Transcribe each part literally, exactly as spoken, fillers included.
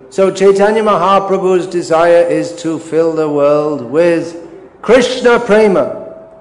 So Chaitanya Mahaprabhu's desire is to fill the world with Krishna Prema.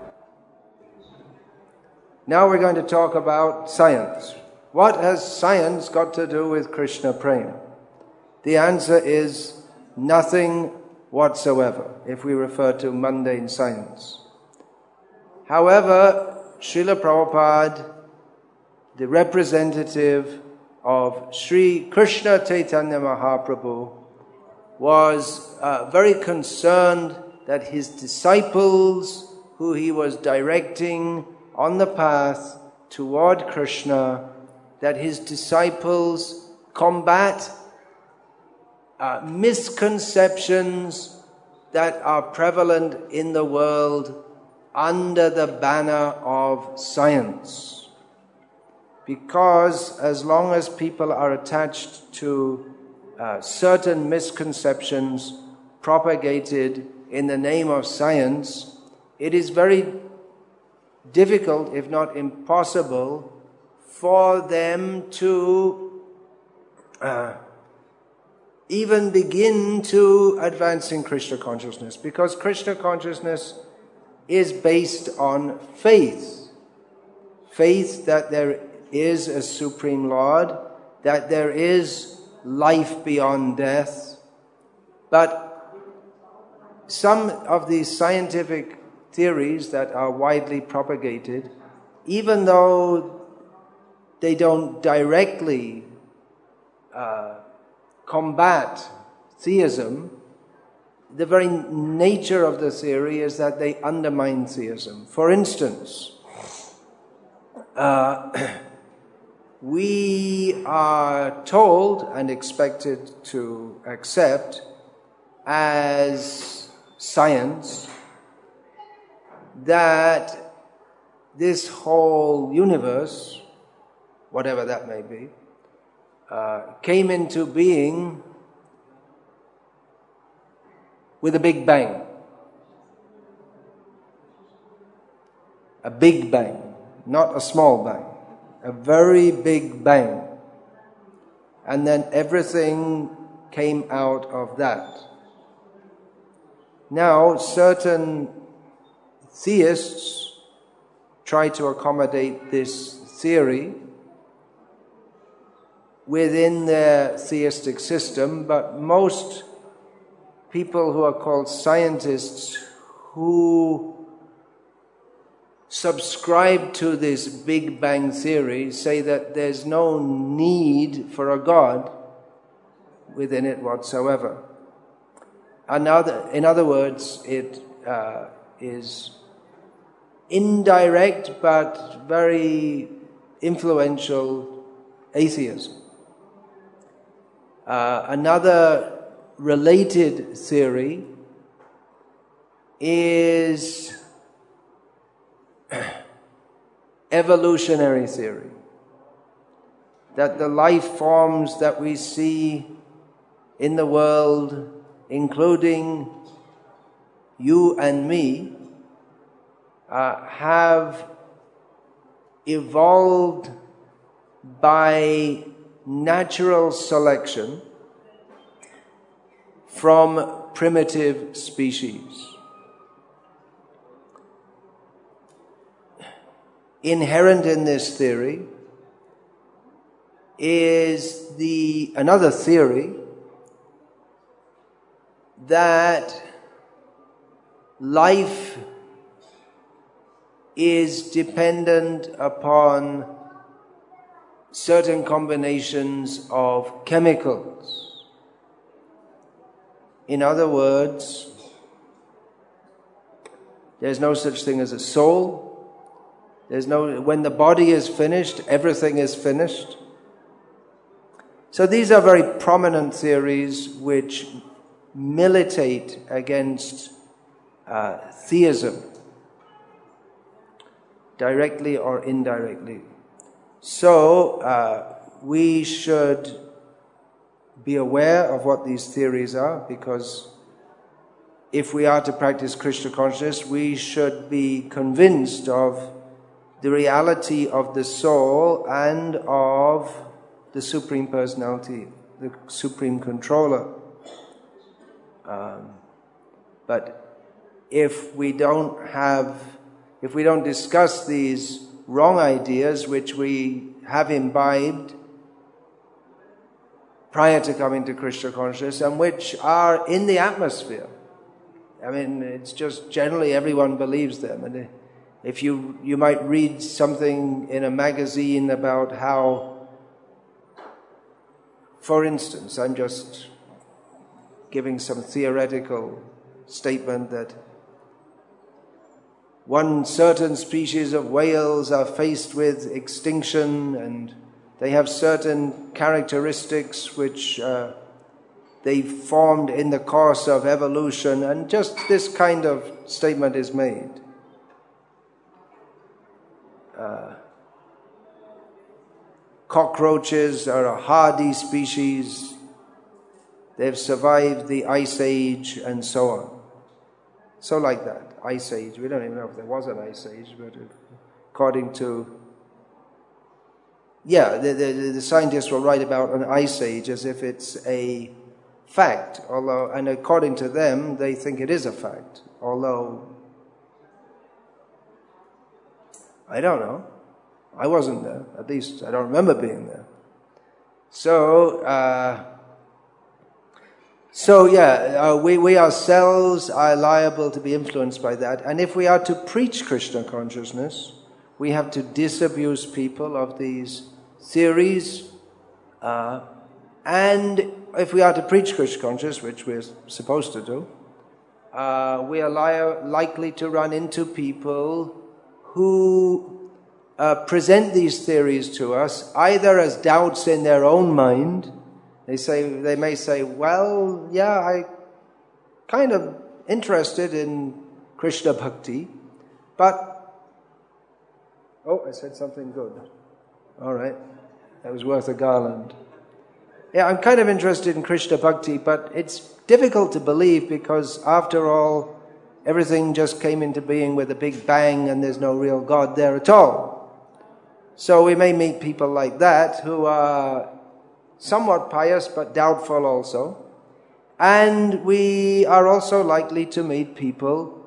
Now we're going to talk about science. What has science got to do with Krishna Prema? The answer is nothing whatsoever, if we refer to mundane science. However, Srila Prabhupada, the representative of Sri Krishna Chaitanya Mahaprabhu, was uh, very concerned that his disciples, who he was directing on the path toward Krishna, that his disciples combat uh, misconceptions that are prevalent in the world under the banner of science. Because as long as people are attached to uh, certain misconceptions propagated in the name of science, it is very difficult, if not impossible, for them to uh, even begin to advance in Krishna consciousness, because Krishna consciousness is based on faith. Faith that there is a Supreme Lord, that there is life beyond death. But some of these scientific theories that are widely propagated, even though they don't directly uh, combat theism, the very nature of the theory is that they undermine theism. For instance, uh, we are told and expected to accept as science that this whole universe, whatever that may be, uh, came into being with a big bang. A big bang, not a small bang. A very big bang. And then everything came out of that. Now, certain theists try to accommodate this theory within their theistic system, but most people who are called scientists who subscribe to this Big Bang theory say that there's no need for a God within it whatsoever. Another, in other words, it uh, is indirect but very influential atheism. Uh, another related theory is evolutionary theory, that the life forms that we see in the world, including you and me, uh, have evolved by natural selection from primitive species. Inherent in this theory is the another theory that life is dependent upon certain combinations of chemicals. In other words, there's no such thing as a soul. There's no, when the body is finished, everything is finished. So these are very prominent theories which militate against uh, theism, directly or indirectly. So uh, we should be aware of what these theories are, because if we are to practice Krishna consciousness, we should be convinced of the reality of the soul and of the Supreme Personality, the supreme controller. Um, but if we don't have, if we don't discuss these wrong ideas which we have imbibed prior to coming to Krishna consciousness and which are in the atmosphere, I mean, it's just generally everyone believes them. And if you, you might read something in a magazine about how, for instance, I'm just giving some theoretical statement that one certain species of whales are faced with extinction and they have certain characteristics which uh, they formed in the course of evolution, and just this kind of statement is made. Uh, cockroaches are a hardy species. They've survived the Ice Age and so on. So like that, Ice Age. We don't even know if there was an Ice Age, but according to... Yeah, the, the, the scientists will write about an Ice Age as if it's a fact, although, and according to them, they think it is a fact, although, I don't know. I wasn't there. At least I don't remember being there. So, uh, so yeah, uh, we, we ourselves are liable to be influenced by that. And if we are to preach Krishna consciousness, we have to disabuse people of these theories. Uh, and if we are to preach Krishna consciousness, which we're supposed to do, uh, we are li- likely to run into people who uh, present these theories to us either as doubts in their own mind. They say, they may say, well, yeah, I kind of interested in Krishna bhakti, but, oh, I said something good. All right, that was worth a garland. Yeah, I'm kind of interested in Krishna bhakti, but it's difficult to believe because, after all, everything just came into being with a big bang and there's no real God there at all. So we may meet people like that who are somewhat pious but doubtful also. And we are also likely to meet people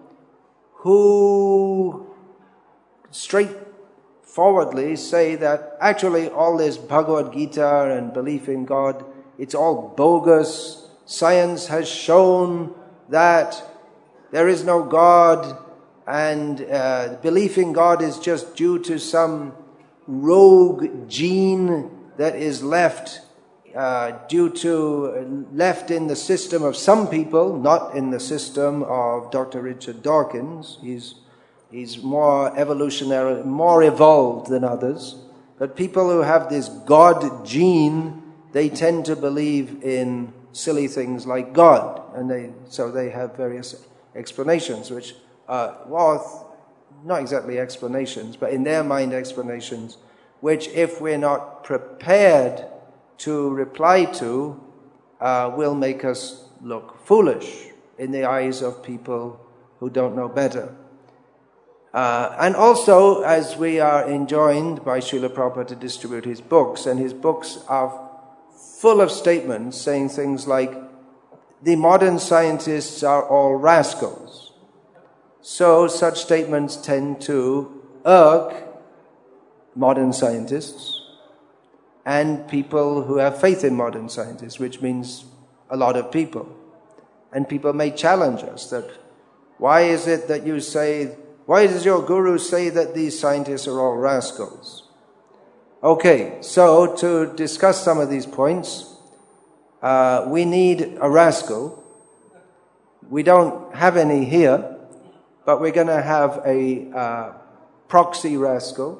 who straightforwardly say that actually all this Bhagavad Gita and belief in God, it's all bogus. Science has shown that there is no God, and uh, belief in God is just due to some rogue gene that is left uh, due to left in the system of some people, not in the system of Doctor Richard Dawkins. He's he's more evolutionary, more evolved than others. But people who have this God gene, they tend to believe in silly things like God, and they so they have various explanations, which are, well, not exactly explanations, but in their mind explanations, which if we're not prepared to reply to, uh, will make us look foolish in the eyes of people who don't know better. Uh, and also, as we are enjoined by Srila Prabhupada to distribute his books, and his books are full of statements saying things like, the modern scientists are all rascals. So such statements tend to irk modern scientists and people who have faith in modern scientists, which means a lot of people. And people may challenge us that, why is it that you say, why does your guru say that these scientists are all rascals? Okay, so to discuss some of these points, uh, we need a rascal. We don't have any here, but we're going to have a uh, proxy rascal.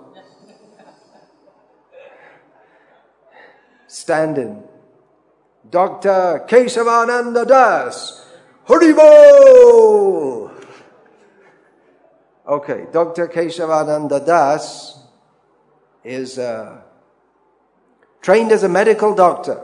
Stand in. Doctor Keshavananda Das. Haribol! Okay, Doctor Keshavananda Das is uh, trained as a medical doctor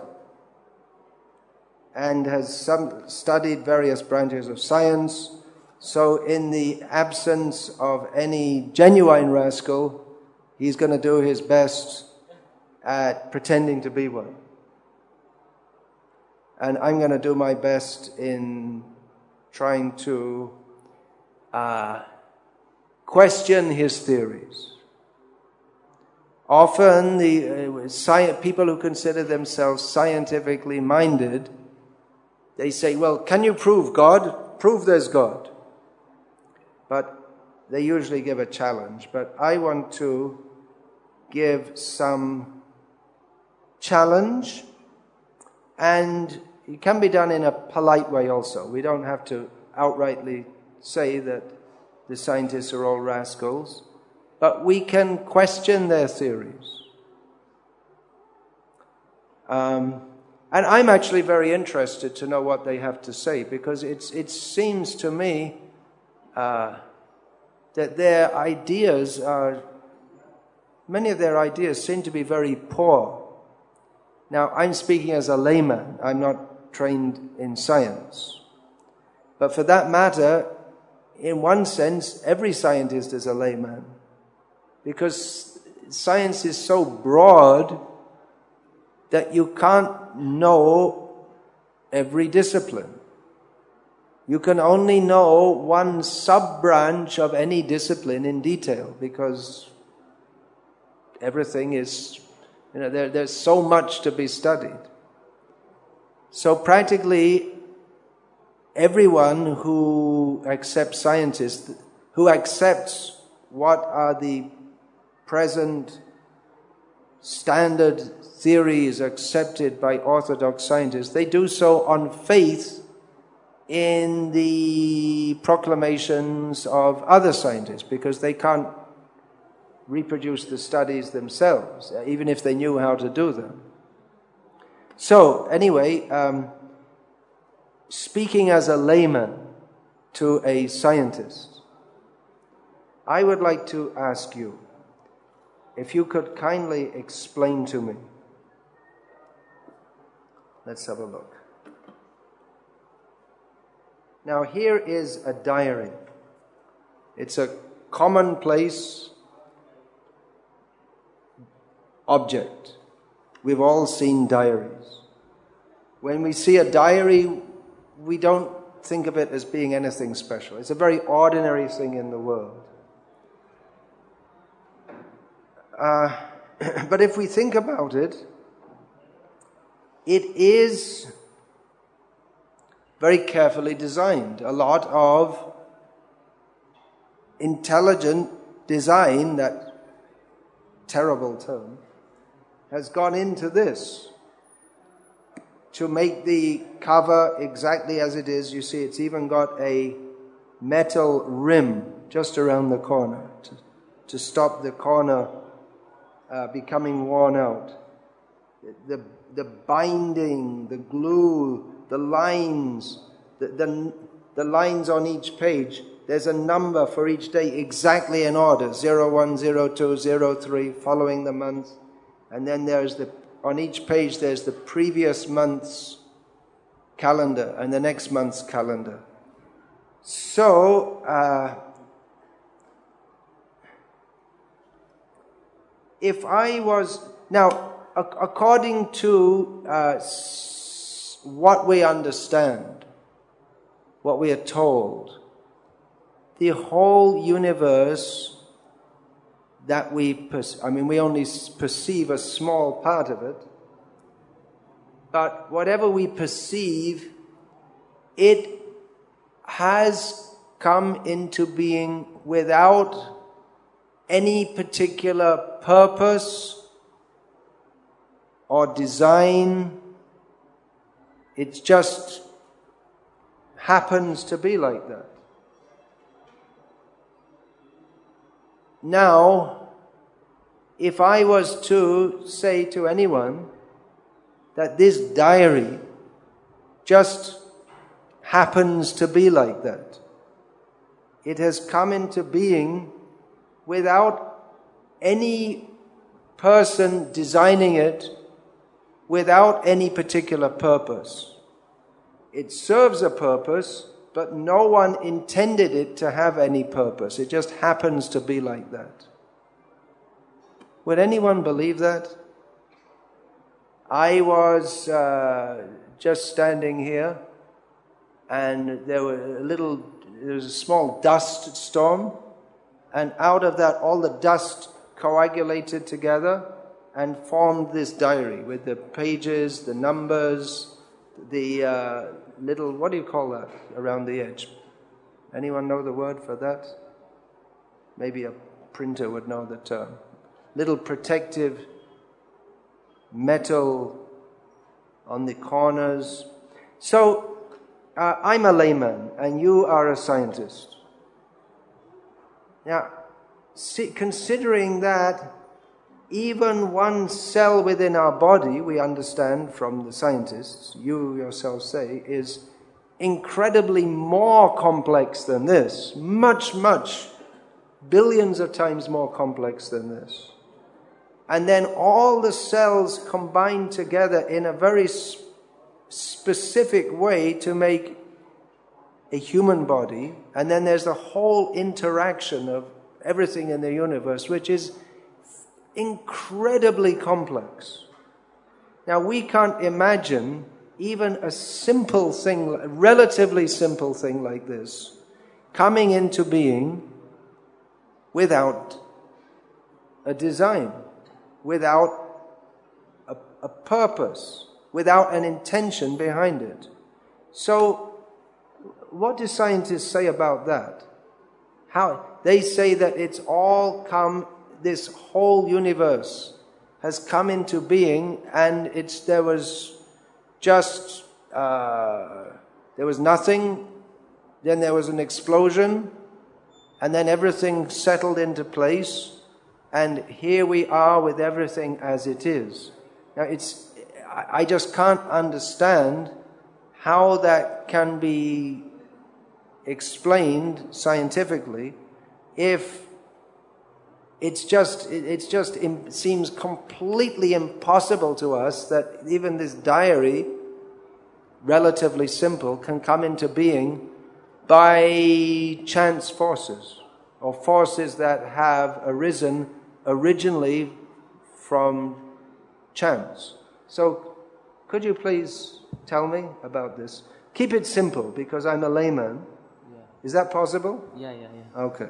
and has some, studied various branches of science. So in the absence of any genuine rascal, he's going to do his best at pretending to be one. and I'm going to do my best in trying to uh, question his theories. Often the uh, sci- people who consider themselves scientifically minded, they say, well, can you prove God? Prove there's God. But they usually give a challenge. But I want to give some challenge, and it can be done in a polite way also. We don't have to outrightly say that the scientists are all rascals, but we can question their theories. Um, and I'm actually very interested to know what they have to say, because it's, it seems to me uh, that their ideas are, many of their ideas seem to be very poor. Now, I'm speaking as a layman. I'm not trained in science. But for that matter, in one sense, every scientist is a layman, because science is so broad that you can't know every discipline. You can only know one sub-branch of any discipline in detail, because everything is, you know, there, there's so much to be studied. So practically everyone who accepts scientists, who accepts what are the present standard theories accepted by orthodox scientists, they do so on faith in the proclamations of other scientists, because they can't reproduce the studies themselves, even if they knew how to do them. So, anyway, um, speaking as a layman to a scientist, I would like to ask you if you could kindly explain to me. Let's have a look. Now, here is a diary. It's a commonplace object. We've all seen diaries. When we see a diary, we don't think of it as being anything special. It's a very ordinary thing in the world. Uh, but if we think about it, it is very carefully designed. A lot of intelligent design, that terrible term, has gone into this to make the cover exactly as it is. You see, it's even got a metal rim just around the corner to, to stop the corner uh, becoming worn out. The, the binding, the glue, the lines, the, the, the lines on each page, there's a number for each day exactly in order, zero one, zero two, zero three, following the month. And then there's the, on each page there's the previous month's calendar and the next month's calendar. So, uh, if I was, now, according to uh, what we understand, what we are told, the whole universe that we, perceive, I mean, we only perceive a small part of it, but whatever we perceive, it has come into being without any particular purpose or design. It just happens to be like that. Now, if I was to say to anyone that this diary just happens to be like that, it has come into being without any person designing it, without any particular purpose. It serves a purpose, but no one intended it to have any purpose. It just happens to be like that. Would anyone believe that? I was uh, just standing here, and there were a little, there was a small dust storm, and out of that all the dust coagulated together and formed this diary with the pages, the numbers, the uh, little, what do you call that around the edge? Anyone know the word for that? Maybe a printer would know the term. Little protective metal on the corners. So, uh, I'm a layman and you are a scientist. Now, see, considering that even one cell within our body, we understand from the scientists, you yourself say, is incredibly more complex than this. Much, much, billions of times more complex than this. And then all the cells combine together in a very sp- specific way to make a human body. And then there's the whole interaction of everything in the universe, which is incredibly complex. Now, we can't imagine even a simple thing, a relatively simple thing like this, coming into being without a design, without a, a purpose, without an intention behind it. So, what do scientists say about that? How they say that it's all come, this whole universe has come into being, and it's there was just uh, there was nothing, then there was an explosion, and then everything settled into place, and here we are with everything as it is. Now, it's I just can't understand how that can be explained scientifically if it's just it's just it seems completely impossible to us that even this diary, relatively simple, can come into being by chance forces, or forces that have arisen originally from chance. So, could you please tell me about this? Keep it simple, because I'm a layman. Yeah. Is that possible? Yeah, yeah, yeah. Okay.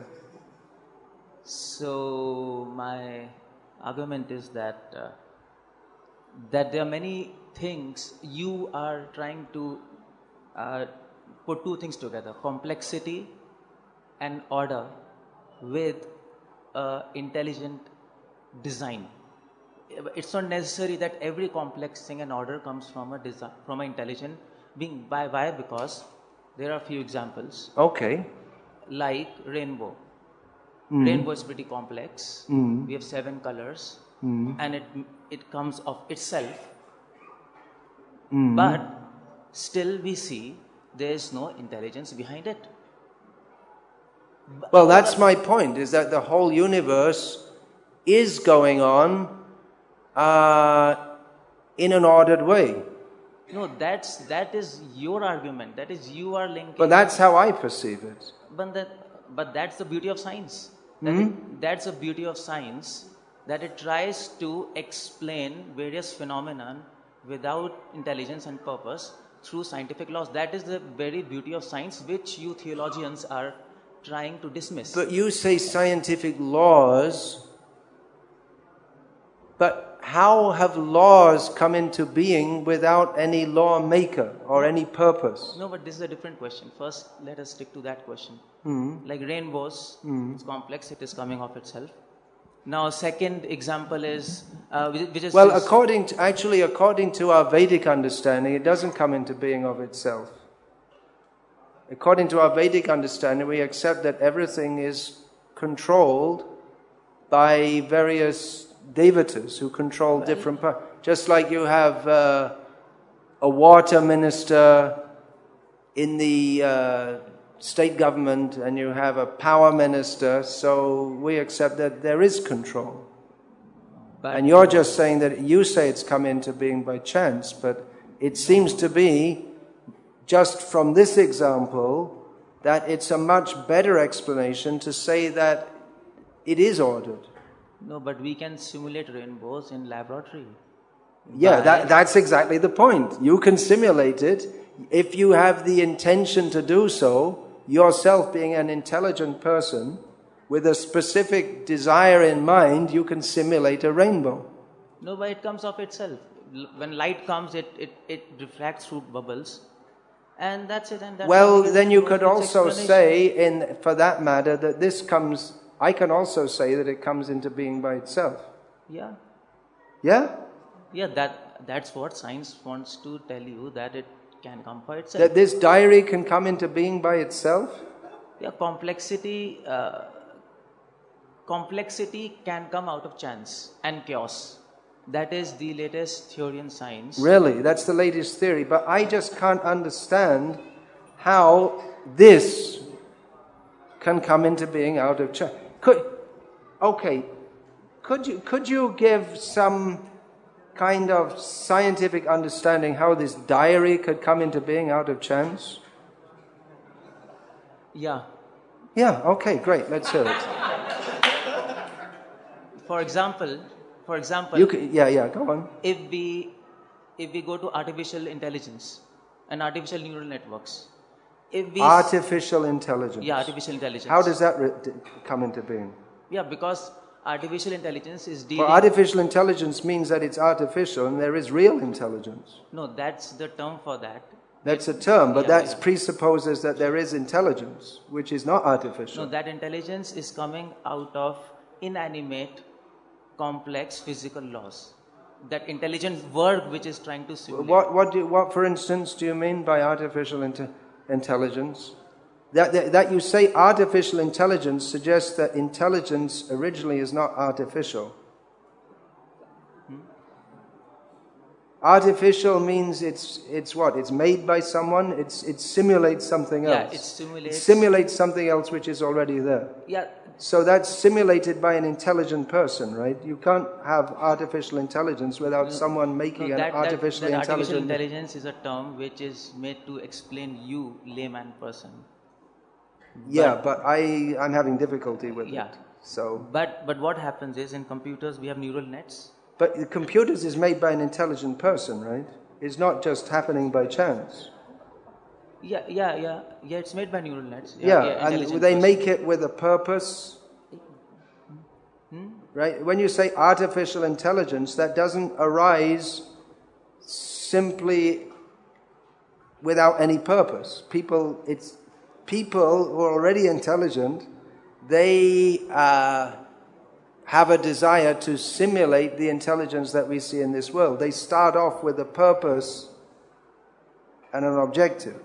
So my argument is that uh, that there are many things you are trying to uh, put two things together: complexity and order with uh, intelligent design. It's not necessary that every complex thing and order comes from a design, from an intelligent being. Why? Why? Because there are a few examples. Okay. Like rainbow. Mm. Rainbow is pretty complex. Mm. We have seven colors, mm. and it it comes of itself. Mm. But still, we see there is no intelligence behind it. Well, that's my point: is that the whole universe is going on uh, in an ordered way. No, that's that is your argument. That is you are linking. But that's how I perceive it. But that, but that's the beauty of science. That Mm-hmm. it, that's the beauty of science, that it tries to explain various phenomena without intelligence and purpose through scientific laws. That is the very beauty of science, which you theologians are trying to dismiss. But you say scientific laws, but how have laws come into being without any lawmaker or any purpose? No, but this is a different question. First, let us stick to that question. Mm. Like rainbows, Mm. it's complex, it is coming of itself. Now, second example is, uh, which which is... Well, is- according to, actually, according to our Vedic understanding, it doesn't come into being of itself. According to our Vedic understanding, we accept that everything is controlled by various devatas who control different parts. Just like you have uh, a water minister in the uh, state government and you have a power minister, so we accept that there is control. but- And you're just saying that you say it's come into being by chance, but it seems to be, just from this example, that it's a much better explanation to say that it is ordered. No, but we can simulate rainbows in laboratory. Yeah, by- that, that's exactly the point. You can simulate it if you have the intention to do so, yourself being an intelligent person with a specific desire in mind, you can simulate a rainbow. No, but it comes of itself. L- When light comes, it, it, it refracts through bubbles. And that's it. And that's Well, all it is. then you It could was also explanation. say, in for that matter, that this comes, I can also say that it comes into being by itself. Yeah. Yeah? Yeah, that that's what science wants to tell you, that it can come by itself. That this diary can come into being by itself? Yeah, complexity, uh, complexity can come out of chance and chaos. That is the latest theory in science. Really, that's the latest theory. But I just can't understand how this can come into being out of chance. Could, okay, could you could you give some kind of scientific understanding how this diary could come into being out of chance? Yeah. Yeah, okay, great, let's hear it. For example, for example, You can, yeah, yeah, go on. if we if we go to artificial intelligence and artificial neural networks, if we Artificial intelligence. yeah artificial intelligence. How does that re- d- come into being? Yeah, because artificial intelligence is For dealing. artificial intelligence means that it's artificial and there is real intelligence. No, that's the term for that. That's a term, but Yeah, that yeah. presupposes that there is intelligence, which is not artificial. No, that intelligence is coming out of inanimate, complex physical laws. That intelligent work which is trying to simulate. What, what, do, what, for instance, do you mean by artificial inte- intelligence? That, that, that you say artificial intelligence suggests that intelligence originally is not artificial. Hmm? Artificial means it's it's what? It's made by someone. It's it simulates something Yeah, else. it simulates- It simulates something else which is already there. Yeah, So that's simulated by an intelligent person, right? You can't have artificial intelligence without someone making no, an that, that, artificially that artificial intelligent. intelligence is a term which is made to explain you, layman person. Yeah, but I I'm having difficulty with Yeah. it. So, But but what happens is in computers we have neural nets. but the computers is made by an intelligent person, right? It's not just happening by chance. Yeah, yeah, yeah, yeah. It's made by neural nets. Yeah, and intelligent they person. make it with a purpose. Right? When you say artificial intelligence, that doesn't arise simply without any purpose. People, it's people who are already intelligent. They uh, have a desire to simulate the intelligence that we see in this world. They start off with a purpose and an objective.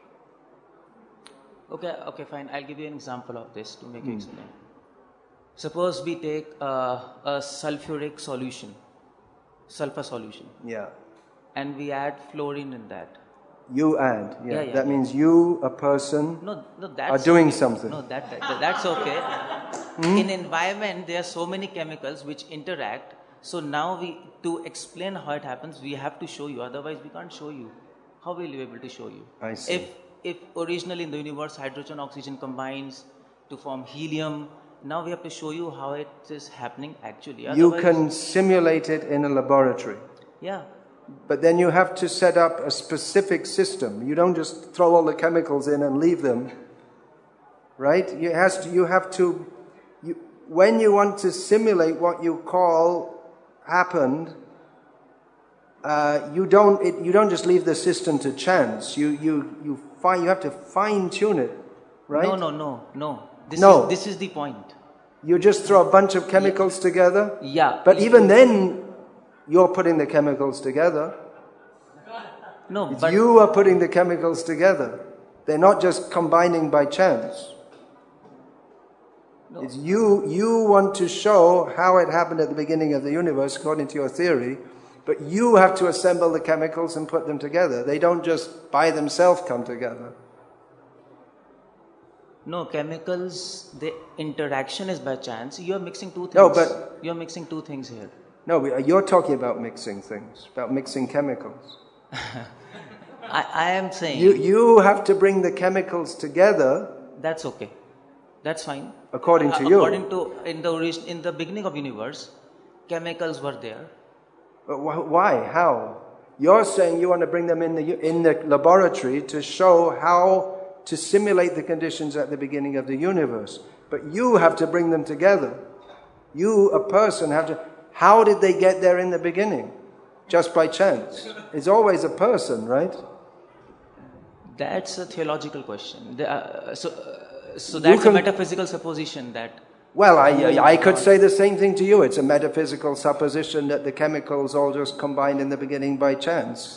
Okay, okay, fine. I'll give you an example of this to make you explain. Suppose we take uh, a sulfuric solution, sulfur solution, Yeah. and we add fluorine in that. You add. Yeah. Yeah, yeah, that yeah. means you, a person, No, no, that's are doing okay. something. No, that, that that's okay. In environment, there are so many chemicals which interact. So now we, to explain how it happens, we have to show you. Otherwise, we can't show you. How will you be able to show you? I see. If if originally in the universe hydrogen oxygen combines to form helium, now we have to show you how it is happening actually. You Otherwise- can simulate it in a laboratory. Yeah. But then you have to set up a specific system. You don't just throw all the chemicals in and leave them. Right? You, has to, you have to... You, when you want to simulate what you call happened, uh, you don't it, you don't just leave the system to chance. You you you find you have to fine tune it, right? No, no, no, no. This No. is this is the point. You just throw a bunch of chemicals together. Yeah. But even then, you're putting the chemicals together. No, It's but you are putting the chemicals together. They're not just combining by chance. No. It's you, you want to show how it happened at the beginning of the universe according to your theory, but you have to assemble the chemicals and put them together. They don't just by themselves come together. no chemicals. The interaction is by chance. You are mixing two things. No, but- you are mixing two things here. No, we- you're talking about mixing things, about mixing chemicals. I, I am saying You, you have to bring the chemicals together that's okay. That's fine. according to Uh, you. According to in the origin, in the beginning of universe, chemicals were there. But wh- why? How? You're saying you want to bring them in the in the laboratory to show how to simulate the conditions at the beginning of the universe. But you have to bring them together. You, a person, have to... How did they get there in the beginning? Just by chance. It's always a person, right? That's a theological question. The, uh, so, uh, so that's can, a metaphysical supposition that... Well, I, I, I could say the same thing to you. It's a metaphysical supposition that the chemicals all just combined in the beginning by chance.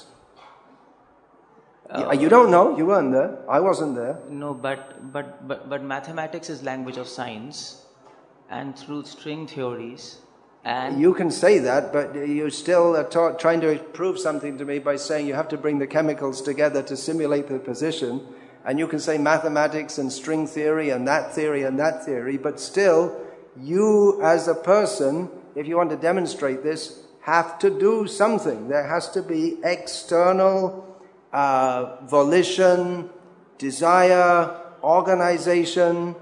Uh, you don't know. You weren't there. I wasn't there. No, but, but, but, but mathematics is language of science, and through string theories... And you can say that, but you're still uh, ta- trying to prove something to me by saying you have to bring the chemicals together to simulate the position. And you can say mathematics and string theory and that theory and that theory, but still, you as a person, if you want to demonstrate this, have to do something. There has to be external uh, volition, desire, organization.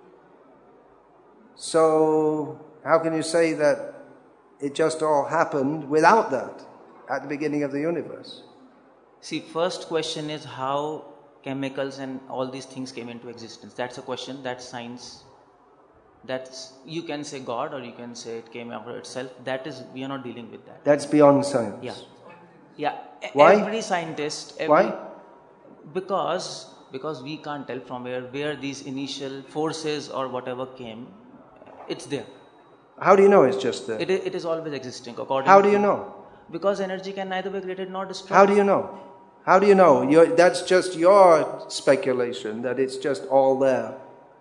So how can you say that it just all happened without that at the beginning of the universe? See, first question is how chemicals and all these things came into existence. That's a question. That's science. That's, you can say God, or you can say it came over itself. That is, we are not dealing with that. That's beyond science. Yeah. Yeah. Why? Every scientist. Every, Why? Because, because we can't tell from where, where these initial forces or whatever came. It's there. How do you know it's just there? It is, it is always existing. According How do to, you know? Because energy can neither be created nor destroyed. How do you know? How do you know? You're, that's just your speculation, that it's just all there.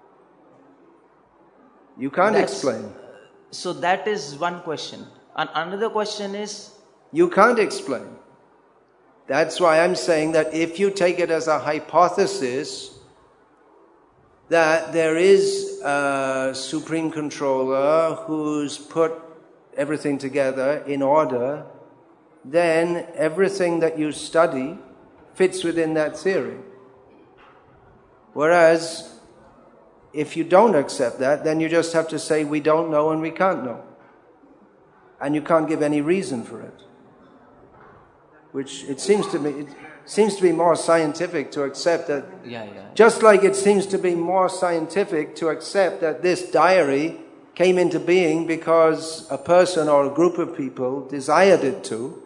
You can't That's, explain. So that is one question. And another question is... You can't explain. That's why I'm saying that if you take it as a hypothesis that there is a supreme controller who's put everything together in order, then everything that you study fits within that theory. Whereas, if you don't accept that, then you just have to say, we don't know and we can't know. And you can't give any reason for it. Which it seems to me, it seems to be more scientific to accept that. Yeah, yeah. Just like it seems to be more scientific to accept that this diary came into being because a person or a group of people desired it to.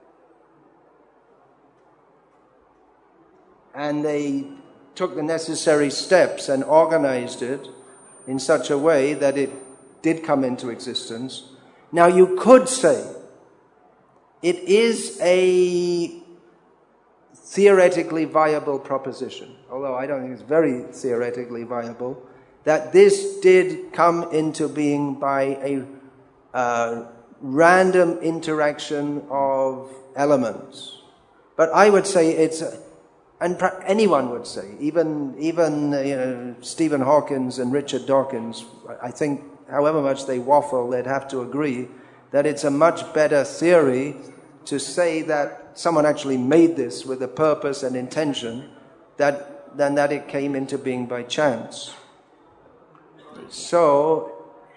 And they took the necessary steps and organized it in such a way that it did come into existence. Now you could say it is a theoretically viable proposition, although I don't think it's very theoretically viable, that this did come into being by a uh, random interaction of elements. But I would say it's... A, And anyone would say, even even uh, you know, Stephen Hawkins and Richard Dawkins, I think however much they waffle, they'd have to agree that it's a much better theory to say that someone actually made this with a purpose and intention that, than that it came into being by chance. So,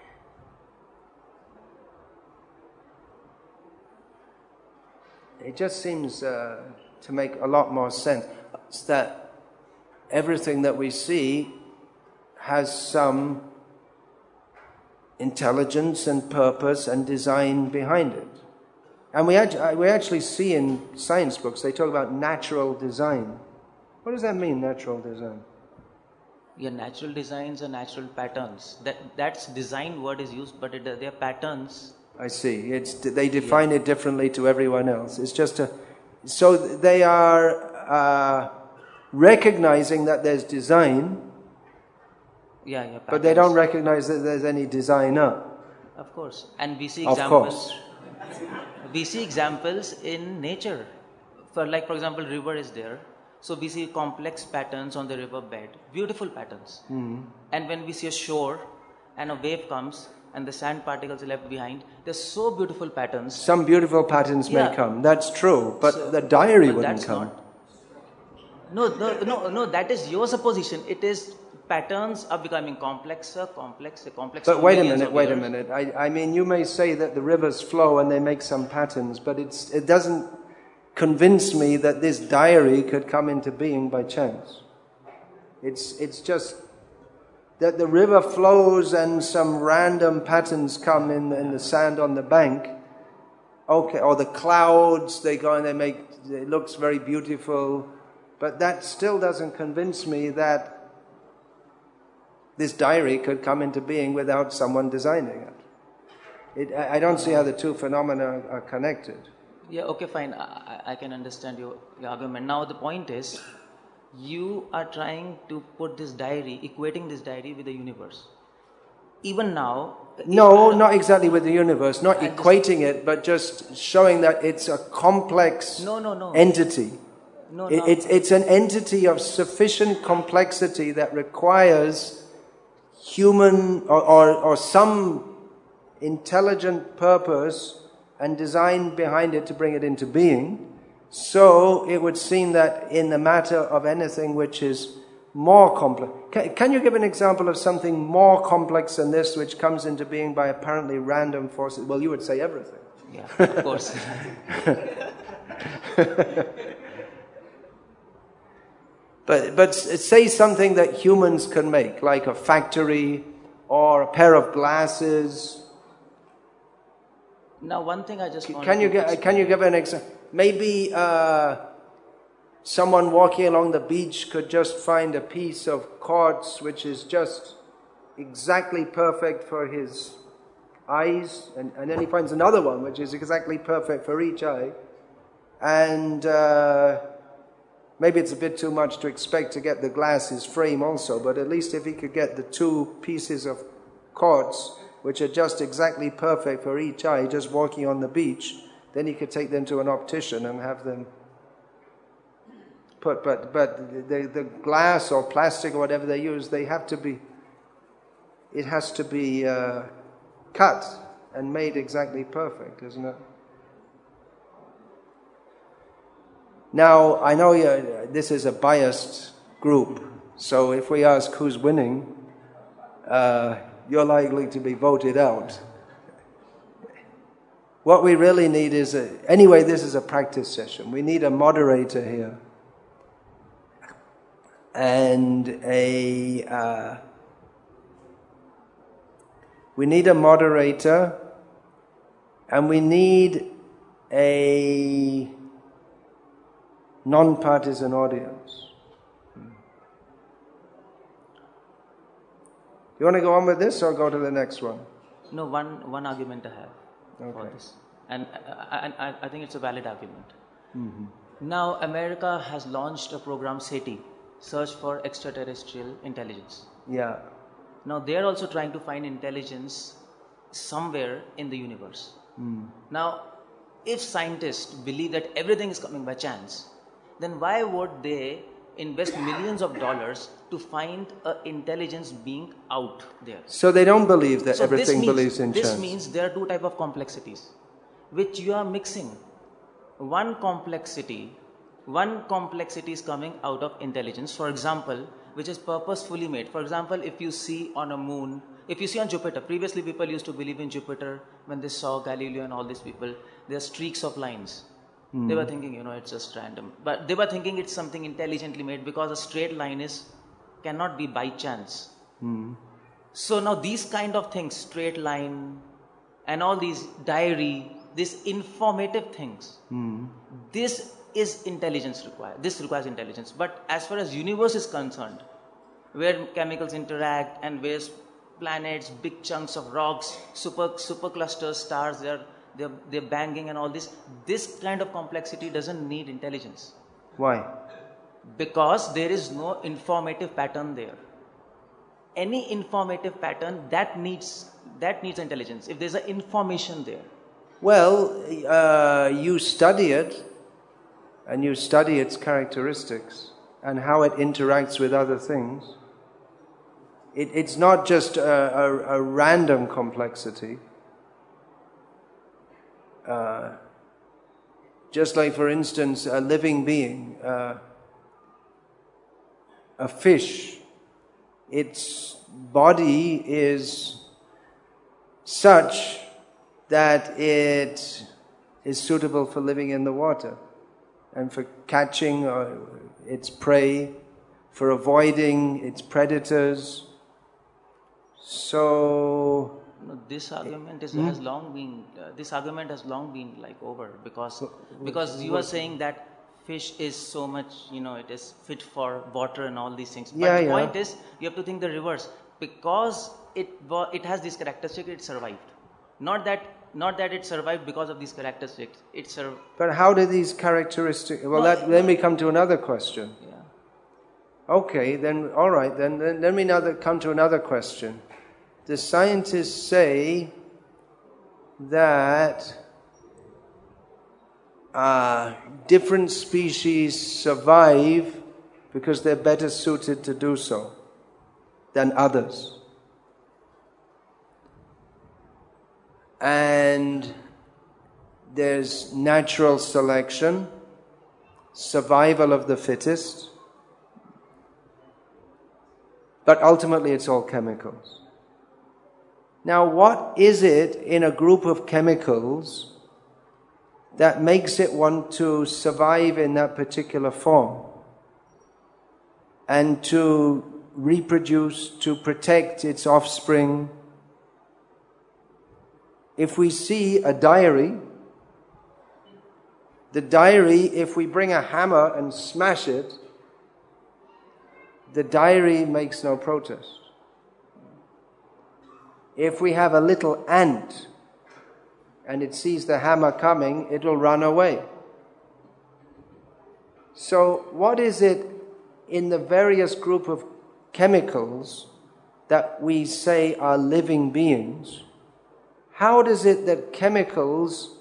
it just seems uh, to make a lot more sense. That everything that we see has some intelligence and purpose and design behind it. And we, act- we actually see in science books, they talk about natural design. What does that mean, natural design? Yeah, natural designs are natural patterns. That That's design word is used, but it, they are patterns. I see. It's, they define yeah. it differently to everyone else. It's just a... So they are... Uh, recognizing that there's design, yeah, yeah, but they don't recognize that there's any designer. Of course, and we see of examples. Course. We see examples in nature. For like, for example, river is there, so we see complex patterns on the river bed, beautiful patterns. Mm-hmm. And when we see a shore, and a wave comes, and the sand particles are left behind, there's so beautiful patterns. Some beautiful patterns yeah. may come. That's true, but so, the diary but wouldn't that's come. Not, No, no, no, no, that is your supposition. It is patterns are becoming complexer, complexer, complexer. But wait a minute, wait a minute. I, I mean, you may say that the rivers flow and they make some patterns, but it's, it doesn't convince me that this diary could come into being by chance. It's, it's just that the river flows and some random patterns come in, in the sand on the bank. Okay, or the clouds, they go and they make, it looks very beautiful. But that still doesn't convince me that this diary could come into being without someone designing it. it I don't see how the two phenomena are connected. Yeah, okay, fine. I, I can understand your, your argument. Now the point is, you are trying to put this diary, equating this diary with the universe. Even now... No, not exactly with the universe, not equating it, but just showing that it's a complex no, no, no. entity. No, it, no. It's, it's an entity of sufficient complexity that requires human or, or, or some intelligent purpose and design behind it to bring it into being. So it would seem that in the matter of anything which is more complex... Can, can you give an example of something more complex than this which comes into being by apparently random forces? Well, you would say everything. Yeah, of course. But, but say something that humans can make, like a factory or a pair of glasses. Now, one thing I just want can to... You get, can you give an example? Maybe uh, someone walking along the beach could just find a piece of quartz which is just exactly perfect for his eyes, and, and then he finds another one which is exactly perfect for each eye. And... Uh, Maybe it's a bit too much to expect to get the glasses frame also, but at least if he could get the two pieces of quartz, which are just exactly perfect for each eye, just walking on the beach, then he could take them to an optician and have them put. But but the, the glass or plastic or whatever they use, they have to be, it has to be uh, cut and made exactly perfect, isn't it? Now, I know uh, this is a biased group, so if we ask who's winning, uh, you're likely to be voted out. What we really need is a... Anyway, this is a practice session. We need a moderator here. And a... Uh, we need a moderator, and we need a... non-partisan audience. You want to go on with this or go to the next one? No, one one argument I have okay. for this, and I, I, I think it's a valid argument. Mm-hmm. Now, America has launched a program, SETI, Search for Extraterrestrial Intelligence. Yeah. Now, they are also trying to find intelligence somewhere in the universe. Mm. Now, if scientists believe that everything is coming by chance, then why would they invest millions of dollars to find an intelligence being out there? So they don't believe that so everything means, believes in this chance. This means there are two types of complexities, which you are mixing. One complexity, one complexity is coming out of intelligence, for example, which is purposefully made. For example, if you see on a moon, if you see on Jupiter, previously people used to believe in Jupiter when they saw Galileo and all these people, there are streaks of lines. Mm. They were thinking, you know, it's just random. But they were thinking it's something intelligently made because a straight line is cannot be by chance. Mm. So now these kind of things, straight line and all these diary, these informative things, mm. this is intelligence required. This requires intelligence. But as far as universe is concerned, where chemicals interact and where planets, big chunks of rocks, super superclusters, stars, they're They're, they're banging and all this. This kind of complexity doesn't need intelligence. Why? Because there is no informative pattern there. Any informative pattern, that needs that needs intelligence. If there's an information there. Well, uh, you study it, and you study its characteristics and how it interacts with other things. It, it's not just a, a, a random complexity. Uh, just like, for instance, a living being, uh, a fish its body is such that it is suitable for living in the water and for catching uh, its prey, for avoiding its predators. So no, this argument is, hmm? has long been uh, this argument has long been like over because because you are saying that fish is so much, you know, it is fit for water and all these things. But yeah, the yeah. point is, you have to think the reverse. Because it it has this characteristic, it survived. Not that not that it survived because of these characteristics. It sur- But how do these characteristics? Well, no, that, no, then we come to another question. Yeah. Okay, then all right. Then then let me now come to another question. The scientists say that uh, different species survive because they're better suited to do so than others. And there's natural selection, survival of the fittest, but ultimately it's all chemicals. Now, what is it in a group of chemicals that makes it want to survive in that particular form and to reproduce, to protect its offspring? If we see a diary, the diary, if we bring a hammer and smash it, the diary makes no protest. If we have a little ant and it sees the hammer coming, it will run away. So what is it in the various group of chemicals that we say are living beings? How does it that chemicals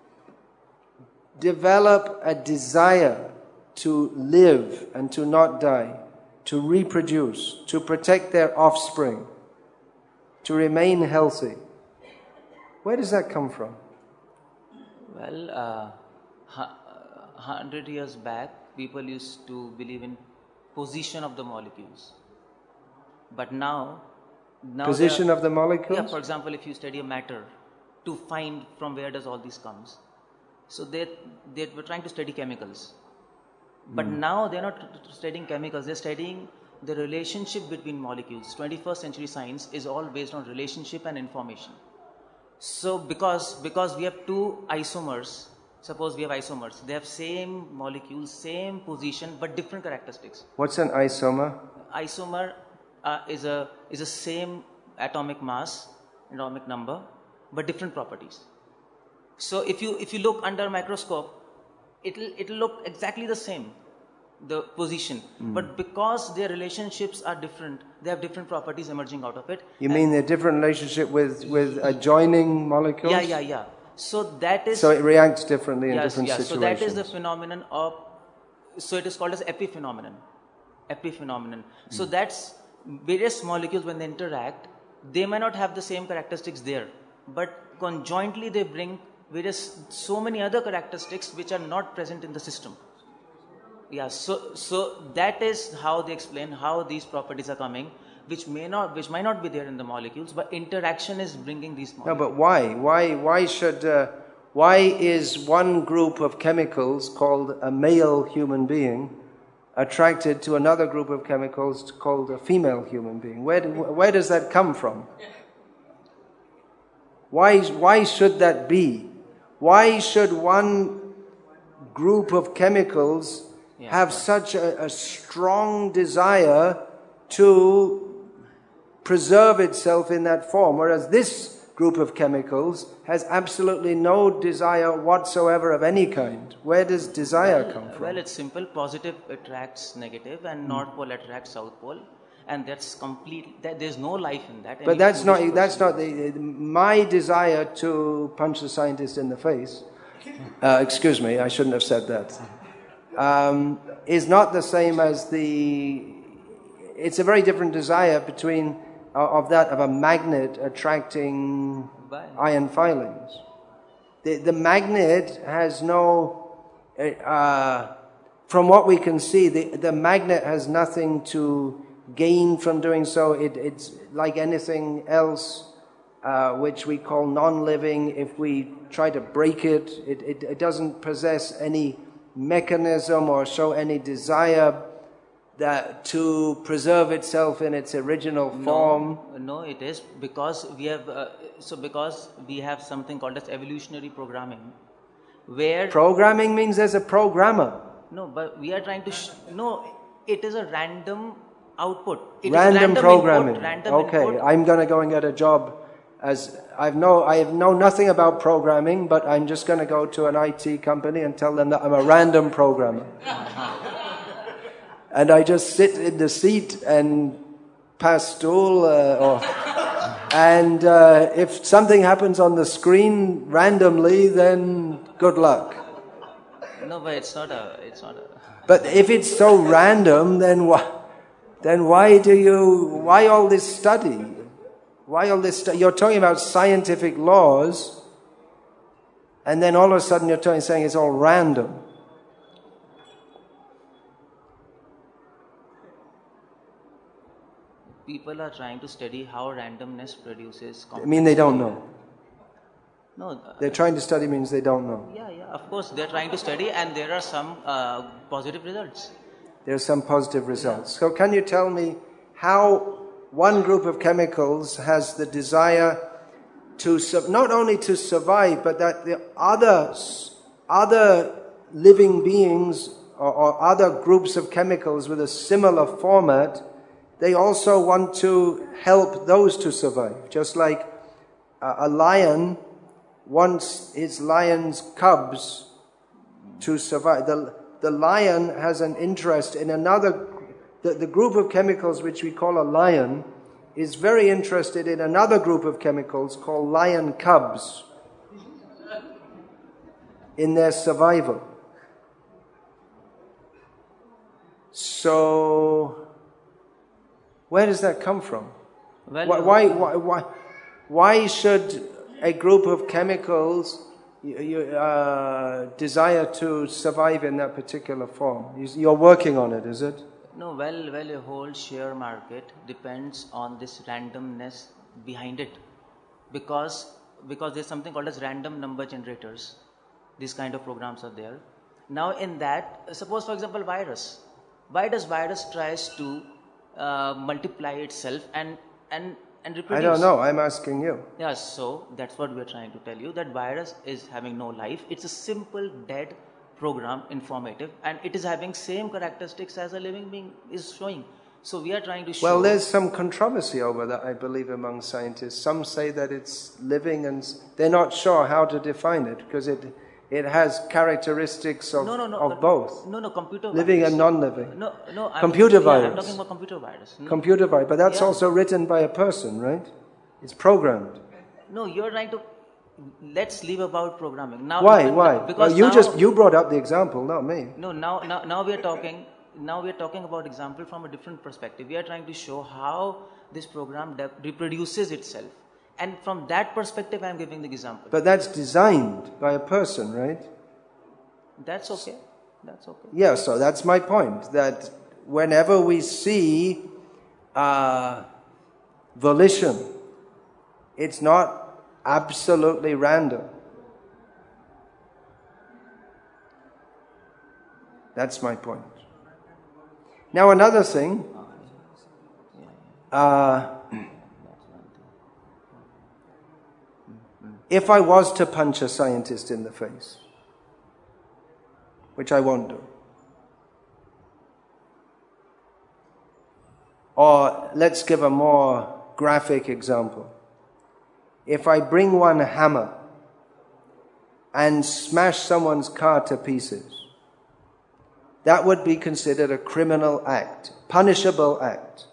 develop a desire to live and to not die, to reproduce, to protect their offspring, to remain healthy? Where does that come from? Well, uh, hu- hundred years back, people used to believe in position of the molecules. But now, now position of the molecules? Yeah, for example, if you study a matter, to find from where does all this comes. So they they were trying to study chemicals. But mm. now they're not studying chemicals, they're studying the relationship between molecules. twenty-first century science is all based on relationship and information. So because because we have two isomers, suppose we have isomers, they have same molecules, same position, but different characteristics. What's an isomer? Isomer uh, is a is a same atomic mass, atomic number, but different properties. So if you if you look under a microscope, it'll it'll look exactly the same, the position, mm. but because their relationships are different, they have different properties emerging out of it. You mean the different relationship with with adjoining molecules? Yeah, yeah, yeah. So that is. So it reacts differently in yes, different yeah, situations. So that is the phenomenon of. So it is called as epiphenomenon. Epiphenomenon. Mm. So that's various molecules when they interact, they may not have the same characteristics there, but conjointly they bring various so many other characteristics which are not present in the system. Yeah, so so that is how they explain how these properties are coming, which may not which might not be there in the molecules, but interaction is bringing these molecules. No, but why? Why why should uh, why is one group of chemicals called a male human being attracted to another group of chemicals called a female human being? Where do, where does that come from? Why why should that be? Why should one group of chemicals yeah, have right. such a, a strong desire to preserve itself in that form, whereas this group of chemicals has absolutely no desire whatsoever of any kind? Where does desire well, come from? Well, it's simple. Positive attracts negative and North Pole attracts South Pole. And that's complete. That there's no life in that. But that's not. That's not the. My desire to punch the scientist in the face. Uh, excuse me, I shouldn't have said that. Um, is not the same as the. It's a very different desire between uh, of that of a magnet attracting iron filings. The the magnet has no. Uh, from what we can see, the the magnet has nothing to gain from doing so. It, it's like anything else uh, which we call non-living. If we try to break it, it, it, it doesn't possess any mechanism or show any desire that to preserve itself in its original form. No, no, it is because we have uh, so because we have something called as evolutionary programming, where Programming means there's a programmer. no, but we are trying to sh- no, it is a random output. It is Random programming. Input, random okay, input. I'm going to go and get a job as I've no I have know nothing about programming, but I'm just going to go to an I T company and tell them that I'm a random programmer. And I just sit in the seat and pass stool, uh, or, and uh, if something happens on the screen randomly, then good luck. No, but it's not a. It's not a. But if it's so random, then why? Then why do you? Why all this study? Why all this? Stu- you're talking about scientific laws, and then all of a sudden you're talking, saying it's all random. People are trying to study how randomness produces. I mean, they don't know. No. Uh, They're trying to study means they don't know. yeah, yeah. Of course, they're trying to study, and there are some uh, positive results. There are some positive results. So can you tell me how one group of chemicals has the desire to su- not only to survive, but that the others, other living beings or, or other groups of chemicals with a similar format, they also want to help those to survive. Just like a, a lion wants his lion's cubs to survive. The, the lion has an interest in another, the, the group of chemicals which we call a lion is very interested in another group of chemicals called lion cubs in their survival. So, where does that come from? Well, Why, why, why, why should a group of chemicals uh, desire to survive in that particular form? You're working on it, is it? No, well, well, a whole share market depends on this randomness behind it, because because there's something called as random number generators. These kind of programs are there. Now, in that, suppose for example, virus. Why does virus tries to uh, multiply itself and and and reproduce? I don't know. I'm asking you. Yeah, so that's what we're trying to tell you, that virus is having no life. It's a simple dead program, informative, and it is having same characteristics as a living being is showing. So we are trying to show. Well, there's some controversy over that, I believe, among scientists. Some say that it's living, and they're not sure how to define it because it it has characteristics of no, no, no, of but, both. No, no, computer living virus. and non-living. No, no. I'm, Computer yeah, virus. I'm talking about computer virus. No, Computer virus, but that's Yeah. also written by a person, right? It's programmed. no, you're trying to. Let's leave about programming now. Why? because- Why? Because Well, you now, just you brought up the example, not me. No, now, now, now we are talking. Now we are talking about example from a different perspective. We are trying to show how this program de- reproduces itself, and from that perspective, I am giving the example. But that's designed by a person, right? That's okay. That's okay. Yeah, so that's my point. That whenever we see uh, volition, it's not absolutely random. That's my point. Now another thing, uh, if I was to punch a scientist in the face, which I won't do, or let's give a more graphic example. If I bring one hammer and smash someone's car to pieces, that would be considered a criminal act, punishable act.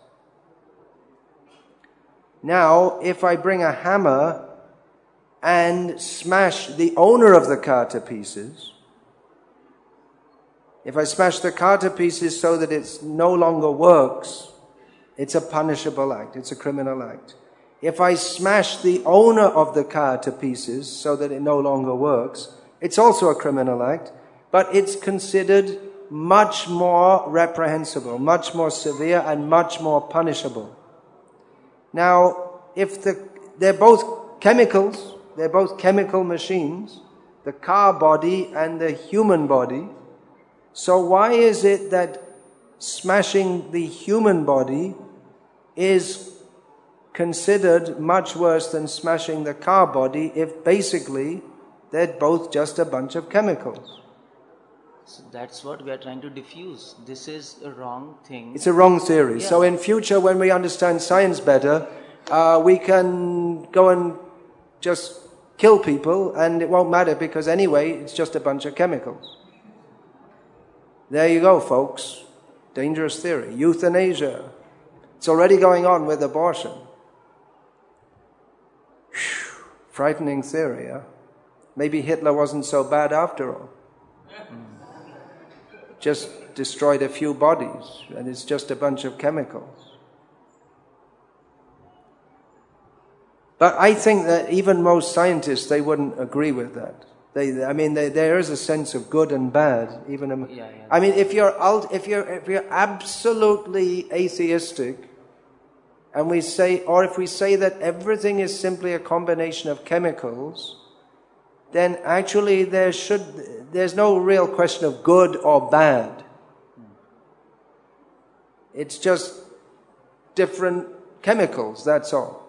Now, if I bring a hammer and smash the owner of the car to pieces, if I smash the car to pieces so that it no longer works, it's a punishable act, it's a criminal act. If I smash the owner of the car to pieces so that it no longer works, it's also a criminal act, but it's considered much more reprehensible, much more severe, and much more punishable. Now, if the, they're both chemicals, they're both chemical machines, the car body and the human body, so why is it that smashing the human body is considered much worse than smashing the car body if basically they're both just a bunch of chemicals? So that's what we are trying to diffuse. This is a wrong thing. It's a wrong theory. Yeah. So in future, when we understand science better, uh, we can go and just kill people and it won't matter because anyway, it's just a bunch of chemicals. There you go, folks. Dangerous theory. Euthanasia. It's already going on with abortion. Whew. Frightening theory, huh? Maybe Hitler wasn't so bad after all. Mm. Just destroyed a few bodies, and it's just a bunch of chemicals. But I think that even most scientists, they wouldn't agree with that. They, I mean, they, there is a sense of good and bad. Even, am, yeah, yeah. I mean, if you're if you're if you're absolutely atheistic, and we say, or if we say that everything is simply a combination of chemicals, then actually there should there's no real question of good or bad. It's just different chemicals, that's all.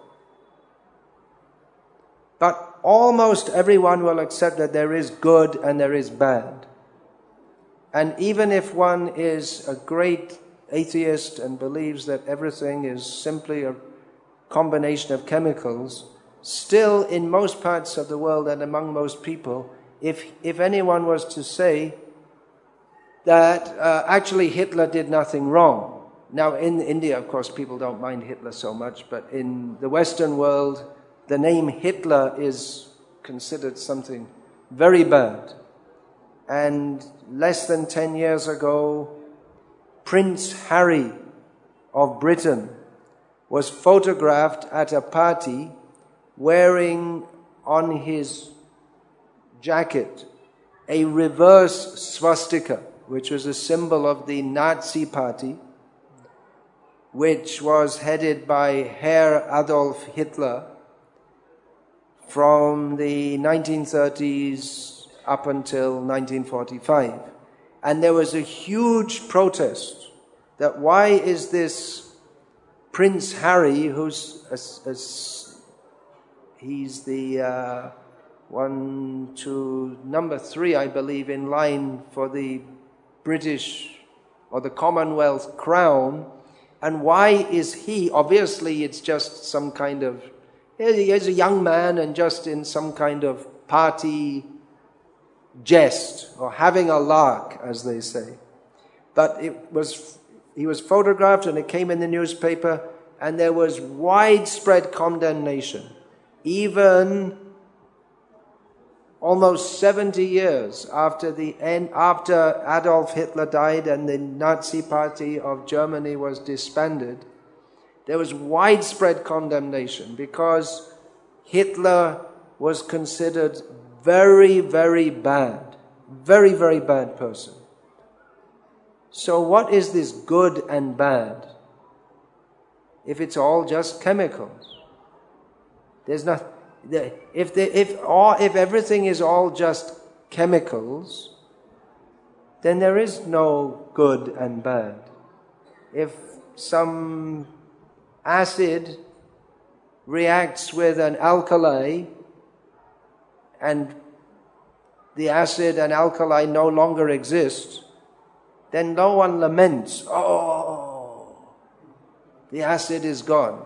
But almost everyone will accept that there is good and there is bad. And even if one is a great atheist and believes that everything is simply a combination of chemicals, still in most parts of the world and among most people, if if anyone was to say that uh, actually Hitler did nothing wrong. Now in India, of course, people don't mind Hitler so much, but in the Western world, the name Hitler is considered something very bad. And less than ten years ago, Prince Harry of Britain was photographed at a party wearing on his jacket a reverse swastika, which was a symbol of the Nazi party, which was headed by Herr Adolf Hitler from the nineteen thirties up until nineteen forty-five. And there was a huge protest that why is this Prince Harry, who's a, a, he's the uh, one, two, number three, I believe, in line for the British or the Commonwealth crown, and why is he, obviously it's just some kind of, he is a young man and just in some kind of party jest or having a lark, as they say. But it was, he was photographed and it came in the newspaper and there was widespread condemnation. Even almost seventy years after the end, after Adolf Hitler died and the Nazi Party of Germany was disbanded, there was widespread condemnation because Hitler was considered very, very bad, very, very bad person. So what is this good and bad if it's all just chemicals? There's not, if the, if all, if everything is all just chemicals, then there is no good and bad. If some acid reacts with an alkali and the acid and alkali no longer exist, then no one laments, oh, the acid is gone.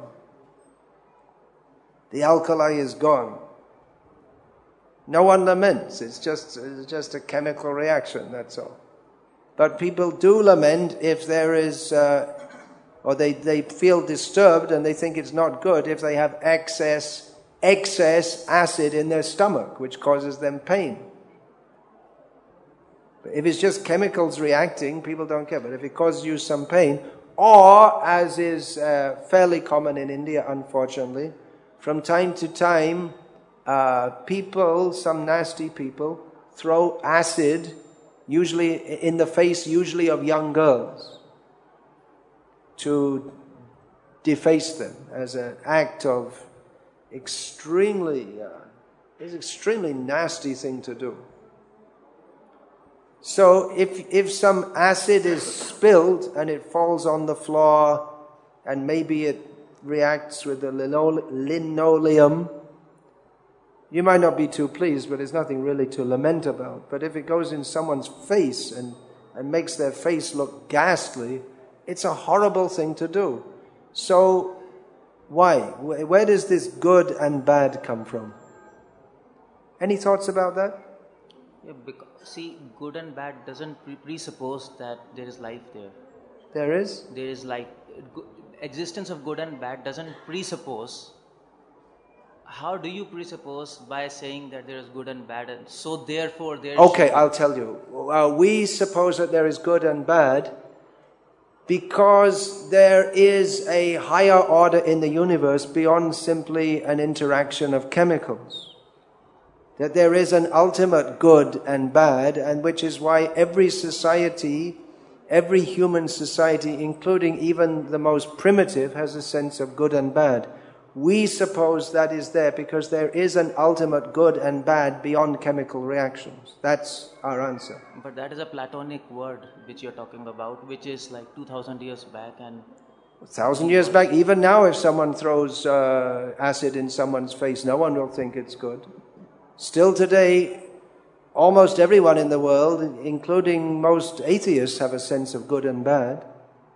The alkali is gone. No one laments. It's just, it's just a chemical reaction, that's all. But people do lament if there is, uh, or they, they feel disturbed and they think it's not good if they have excess excess acid in their stomach, which causes them pain. But if it's just chemicals reacting, people don't care. But if it causes you some pain, or, as is uh, fairly common in India, unfortunately, from time to time, uh, people, some nasty people, throw acid usually in the face usually of young girls, to deface them as an act of extremely, uh, it's an extremely nasty thing to do. So if if some acid is spilled and it falls on the floor and maybe it reacts with the linole- linoleum, you might not be too pleased, but there's nothing really to lament about. But if it goes in someone's face and, and makes their face look ghastly, it's a horrible thing to do. So why? Where does this good and bad come from? Any thoughts about that? Yeah, because, see, good and bad doesn't pre- presuppose that there is life there. There is? There is life. Go- existence of good and bad doesn't presuppose. How do you presuppose by saying that there is good and bad, and so therefore there is... Okay, I'll tell you. Uh, we suppose that there is good and bad because there is a higher order in the universe beyond simply an interaction of chemicals. That there is an ultimate good and bad, and which is why every society, every human society, including even the most primitive, has a sense of good and bad. We suppose that is there because there is an ultimate good and bad beyond chemical reactions. That's our answer. But that is a Platonic word which you're talking about, which is like two thousand years back. And A thousand years back, even now if someone throws uh, acid in someone's face, no one will think it's good. Still today, almost everyone in the world, including most atheists, have a sense of good and bad.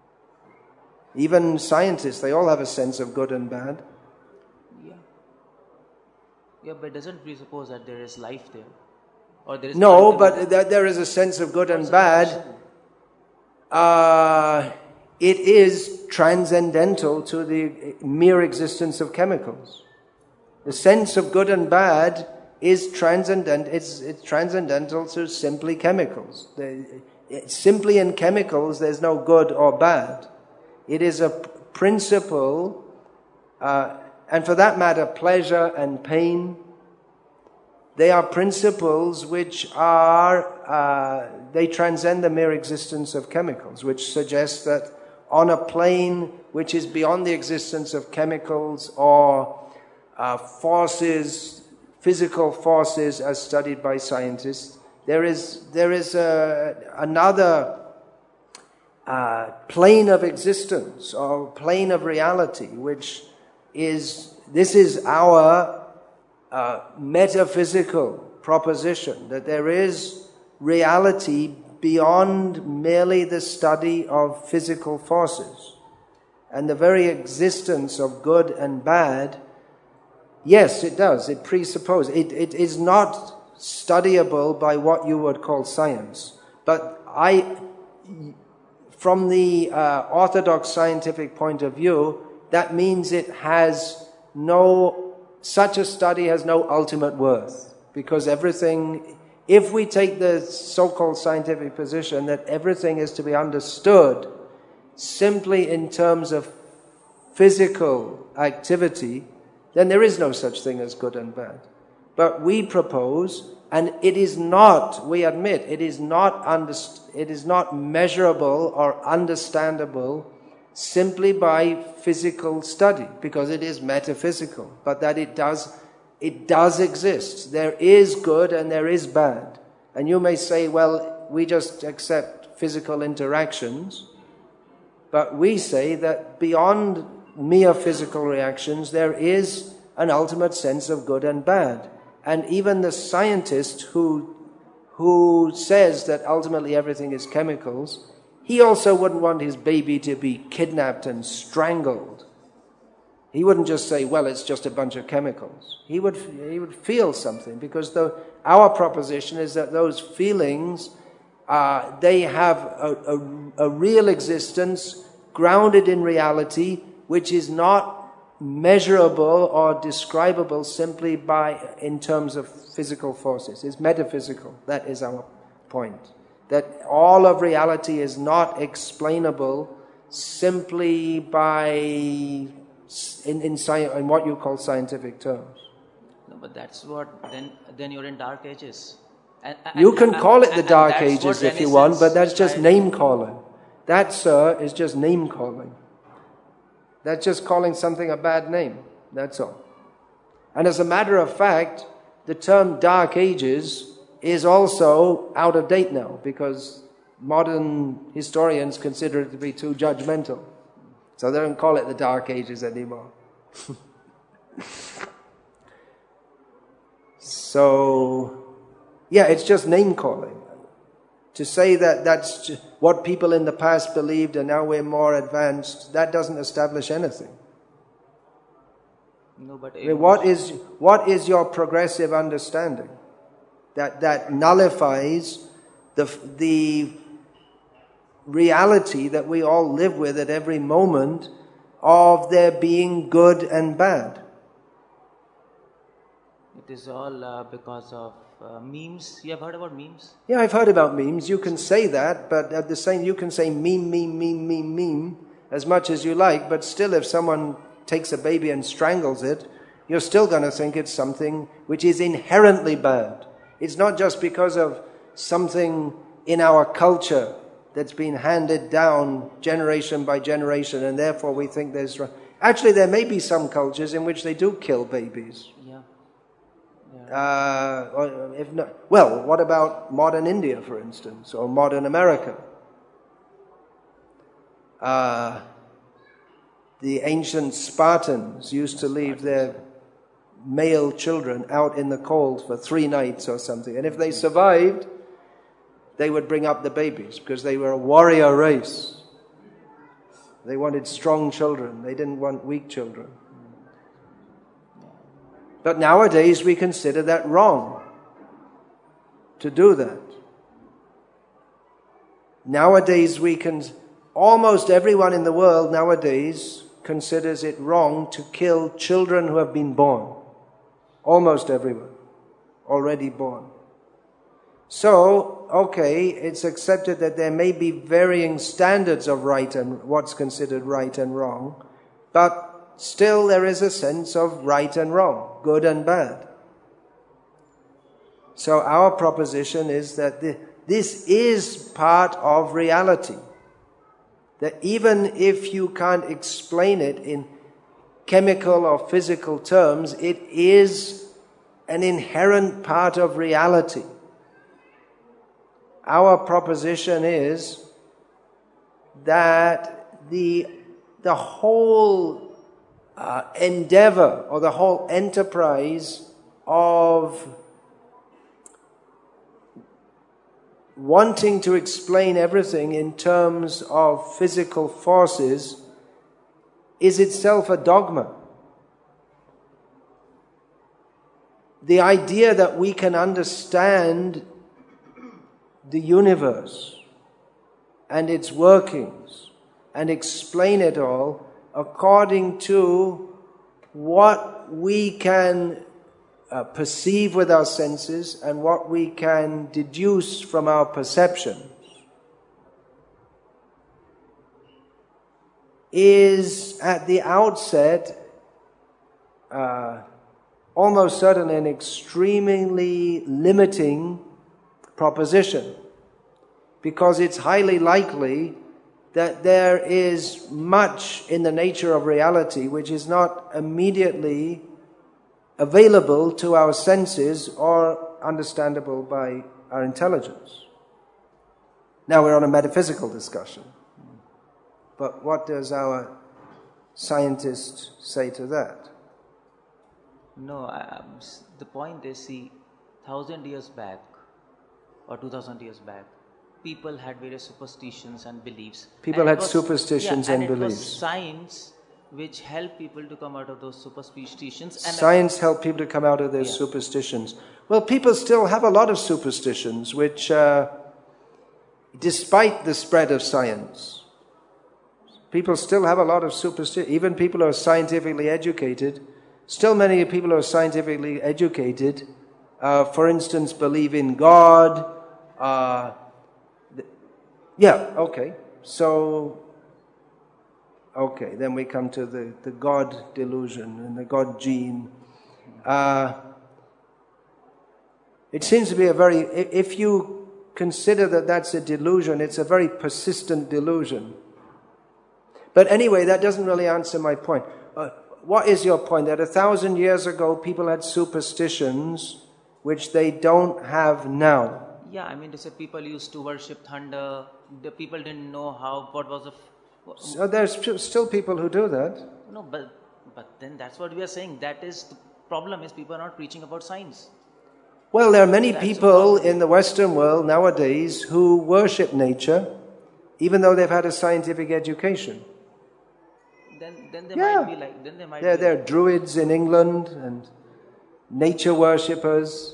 Even scientists, they all have a sense of good and bad. yeah, yeah, but it doesn't presuppose that there is life there, or there is No, ultimate- but that there is a sense of good and bad. Uh, it is transcendental to the mere existence of chemicals. The sense of good and bad is transcendent. It's, it's transcendental to simply chemicals. The, it, simply in chemicals, there's no good or bad. It is a p- principle, uh, and for that matter, pleasure and pain. They are principles which are, uh, they transcend the mere existence of chemicals, which suggests that on a plane which is beyond the existence of chemicals or uh, forces, physical forces as studied by scientists, there is there is a, another uh, plane of existence or plane of reality, which is, this is our uh, metaphysical proposition, that there is reality beyond merely the study of physical forces. And the very existence of good and bad, yes, it does. It presupposes. It, it is not studyable by what you would call science. But I, from the uh, orthodox scientific point of view, that means it has no, such a study has no ultimate worth. Because everything, if we take the so-called scientific position that everything is to be understood simply in terms of physical activity, then there is no such thing as good and bad. But we propose, and it is not, we admit, it is not underst- it is not measurable or understandable simply by physical study, because it is metaphysical, but that it does it does exist. There is good and there is bad. And you may say, well, we just accept physical interactions, but we say that beyond mere physical reactions, there is an ultimate sense of good and bad. And even the scientist who, who says that ultimately everything is chemicals, he also wouldn't want his baby to be kidnapped and strangled. He wouldn't just say, well, it's just a bunch of chemicals. He would, he would feel something, because the, our proposition is that those feelings, uh, they have a, a, a real existence grounded in reality, which is not measurable or describable simply by in terms of physical forces. It's metaphysical. That is our point. That all of reality is not explainable simply by in in, sci- in what you call scientific terms. No, but that's what then then you're in dark ages. And, and, You can and, call it the and, Dark and Ages if you want, but that's just name calling. That, sir, is just name calling. That's just calling something a bad name. That's all. And as a matter of fact, the term Dark Ages is also out of date now, because modern historians consider it to be too judgmental. So they don't call it the Dark Ages anymore. So, yeah, it's just name calling. To say that that's what people in the past believed and now we're more advanced, that doesn't establish anything. No, but I mean, what is what is your progressive understanding that that nullifies the the reality that we all live with at every moment of there being good and bad? It is all uh, because of uh, memes. You have heard about memes? Yeah, I've heard about memes. You can say that, but at the same, you can say meme, meme, meme, meme, meme as much as you like, but still if someone takes a baby and strangles it, you're still going to think it's something which is inherently bad. It's not just because of something in our culture that's been handed down generation by generation, and therefore we think there's... Actually, there may be some cultures in which they do kill babies. Yeah. yeah. Uh, or if not, well, what about modern India, for instance, or modern America? Uh, the ancient Spartans used to leave their male children out in the cold for three nights or something, and if they survived, they would bring up the babies because they were a warrior race. They wanted strong children. They didn't want weak children. But nowadays we consider that wrong to do that. Nowadays we can, almost everyone in the world nowadays considers it wrong to kill children who have been born. Almost everyone already born. So, okay, it's accepted that there may be varying standards of right and what's considered right and wrong, but still there is a sense of right and wrong, good and bad. So our proposition is that the, this is part of reality. That even if you can't explain it in chemical or physical terms, it is an inherent part of reality. Our proposition is that the, the whole uh, endeavor or the whole enterprise of wanting to explain everything in terms of physical forces is itself a dogma. The idea that we can understand the universe and its workings and explain it all according to what we can uh, perceive with our senses and what we can deduce from our perceptions is at the outset uh, almost certainly an extremely limiting proposition, because it's highly likely that there is much in the nature of reality which is not immediately available to our senses or understandable by our intelligence. Now we're on a metaphysical discussion, but what does our scientist say to that? No, um, the point is, see, thousand years back, or two thousand years back, people had various superstitions and beliefs. People and had was, superstitions yeah, and, and it beliefs. was science which helped people to come out of those superstitions. And science helped people to come out of their yeah. superstitions. Well, people still have a lot of superstitions, which, uh, despite the spread of science, people still have a lot of superstitions. Even people who are scientifically educated, still many people who are scientifically educated, uh, for instance, believe in God. Uh, th- yeah, okay. So, okay, then we come to the, the God delusion and the God gene. Uh, It seems to be a very, if you consider that that's a delusion, it's a very persistent delusion. But anyway, that doesn't really answer my point. Uh, what is your point? That a thousand years ago people had superstitions which they don't have now. Yeah, I mean to say people used to worship thunder. The people didn't know how, what was the... F- so there's still people who do that. No, but but then that's what we are saying. That is, the problem is people are not preaching about science. Well, there are many That's people in the Western world nowadays who worship nature, even though they've had a scientific education. Then, then they Yeah. might be like. Then they might. There, be there are like, druids in England and nature worshippers.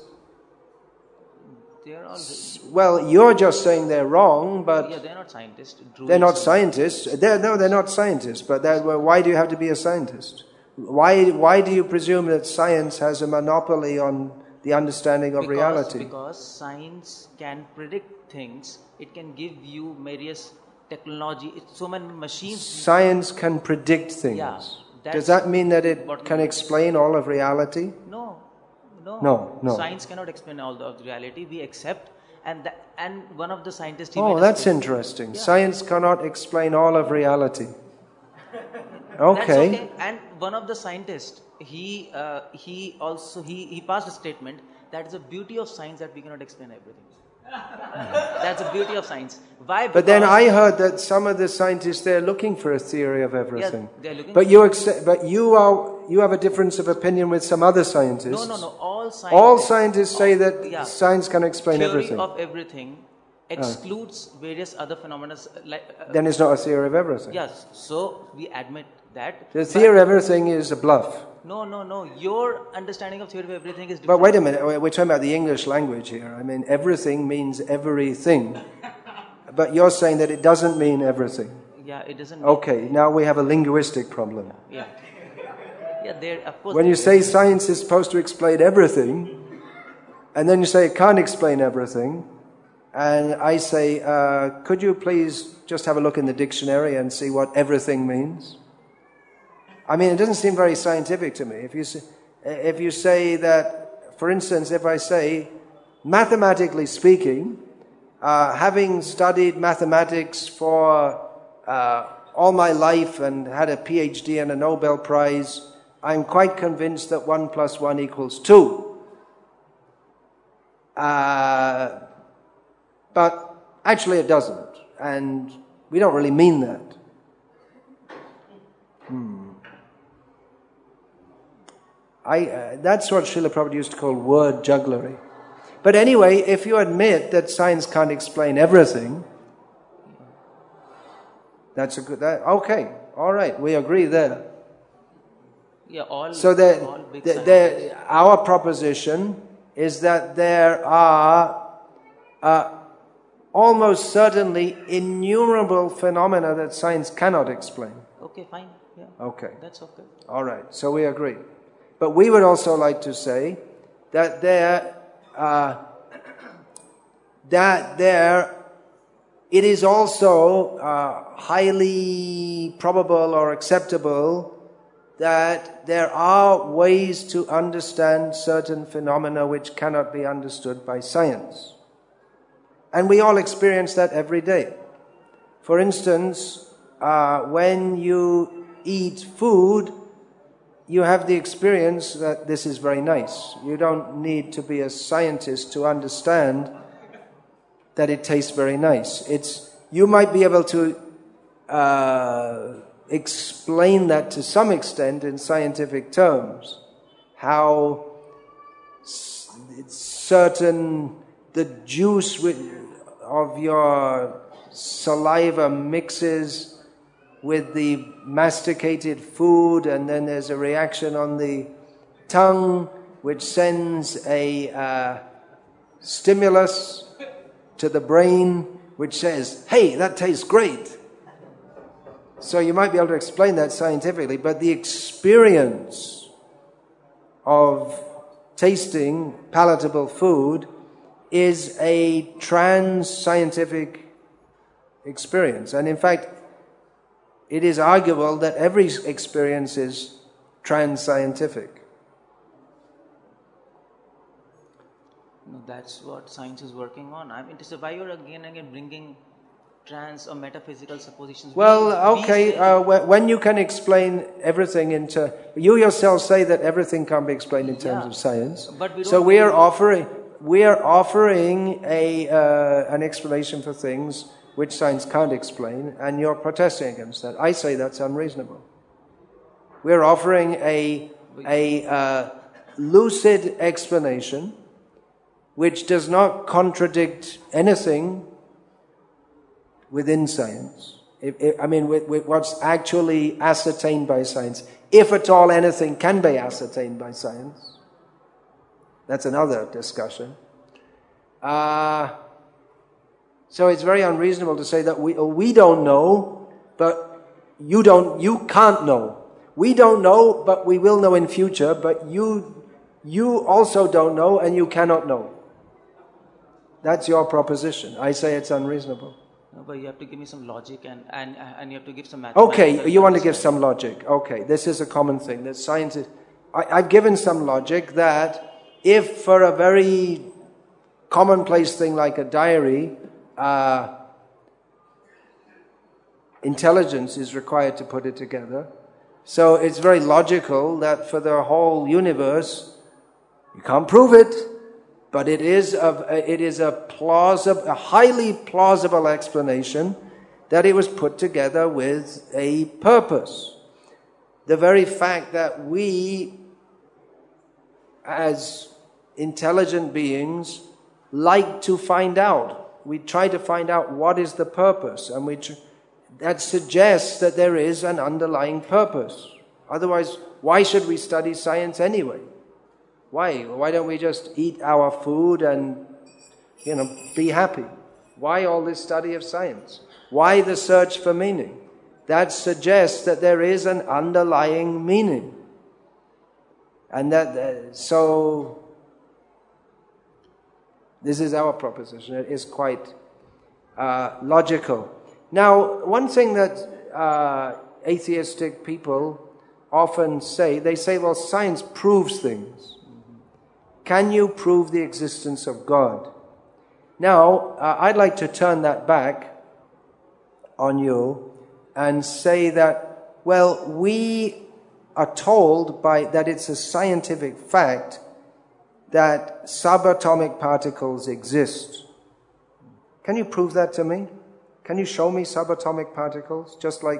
they are all. Well, you're just saying they're wrong, but Yeah, they're not scientists. they're not Druids. scientists. They're, no, they're not scientists. But they're, well, why do you have to be a scientist? Why, why do you presume that science has a monopoly on the understanding of because, reality? Because science can predict things. It can give you various technology. It's so many machines. Science can predict things. Yeah, Does that's that mean that it what can we- explain all of reality? No, no, No, no. Science cannot explain all the, of the reality. We accept, and that, and one of the scientists. he Oh, made a that's statement. interesting. Yeah. Science cannot explain all of reality. That's Okay. okay. And one of the scientists, he uh, he also he he passed a statement that is the beauty of science that we cannot explain everything. That's the beauty of science. Why? But then Because- I heard that some of the scientists, they're looking for a theory of everything. they're looking But for- you accept, but you are you have a difference of opinion with some other scientists. No, no, no. All scientists. All scientists say that yeah. science can explain theory everything. of everything excludes various other phenomena. Like uh, Then it's not a theory of everything. yes. So we admit that. The but- theory of everything is a bluff. No, no, no. Your understanding of theory of everything is different. But wait a minute, we're talking about the English language here. I mean, everything means everything. But you're saying that it doesn't mean everything. Yeah, it doesn't. mean- Okay, now we have a linguistic problem. Yeah. Yeah, there. Of course. When you there say science is supposed to explain everything, and then you say it can't explain everything, and I say, uh, could you please just have a look in the dictionary and see what everything means? I mean, it doesn't seem very scientific to me. If you say, if you say that, for instance, if I say, mathematically speaking, uh, having studied mathematics for uh, all my life and had a PhD and a Nobel Prize, I'm quite convinced that one plus one equals two. Uh, but actually it doesn't. And we don't really mean that. Hmm. I, uh, that's what Srila Prabhupada used to call word jugglery. But anyway, if you admit that science can't explain everything, that's a good, that, okay, all right, we agree there. Yeah, all. So the, all big the, scientists. the, our proposition is that there are uh, almost certainly innumerable phenomena that science cannot explain. Okay, fine. Yeah. Okay. That's okay. All right, so we agree. But we would also like to say that there, uh, that there, it is also uh, highly probable or acceptable that there are ways to understand certain phenomena which cannot be understood by science. And we all experience that every day. For instance, uh, when you eat food, you have the experience that this is very nice. You don't need to be a scientist to understand that it tastes very nice. It's, you might be able to uh, explain that to some extent in scientific terms. How s- certain, the juice with, of your saliva mixes with the masticated food, and then there's a reaction on the tongue which sends a uh, stimulus to the brain which says, hey, that tastes great. So you might be able to explain that scientifically, but the experience of tasting palatable food is a trans-scientific experience. And in fact, it is arguable that every experience is trans-scientific. No, that's what science is working on. I mean, to say why you're again and again bringing trans or metaphysical suppositions. Well, We- we okay, say- uh, wh- when you can explain everything into... You yourself say that everything can be explained in terms Yeah, of science. but we so don't we are know- offering we are offering a uh, an explanation for things which science can't explain, and you're protesting against that. I say that's unreasonable. We're offering a, a uh, lucid explanation which does not contradict anything within science. If, if, I mean, with, with what's actually ascertained by science, if at all anything can be ascertained by science. That's another discussion. Uh, so it's very unreasonable to say that we we don't know, but you don't, you can't know. We don't know, but we will know in future. But you you also don't know, and you cannot know. That's your proposition. I say it's unreasonable. No, but you have to give me some logic and, and, and you have to give some mathematical... Okay, you want to give some logic. Okay, this is a common thing. That science is, I, I've given some logic that if for a very commonplace thing like a diary, uh, intelligence is required to put it together. So it's very logical that for the whole universe, you can't prove it, but it is a, it is a plausible, a highly plausible explanation that it was put together with a purpose. The very fact that we, as intelligent beings, like to find out. We try to find out what is the purpose, and we tr- that suggests that there is an underlying purpose. Otherwise, why should we study science anyway? Why? Why don't we just eat our food and, you know, be happy? Why all this study of science? Why the search for meaning? That suggests that there is an underlying meaning. And that, uh, so, this is our proposition. It is quite uh, logical. Now, one thing that uh, atheistic people often say, they say, well, science proves things. Can you prove the existence of God? Now, uh, I'd like to turn that back on you and say that, well, we are told by that it's a scientific fact that subatomic particles exist. Can you prove that to me? Can you show me subatomic particles? Just like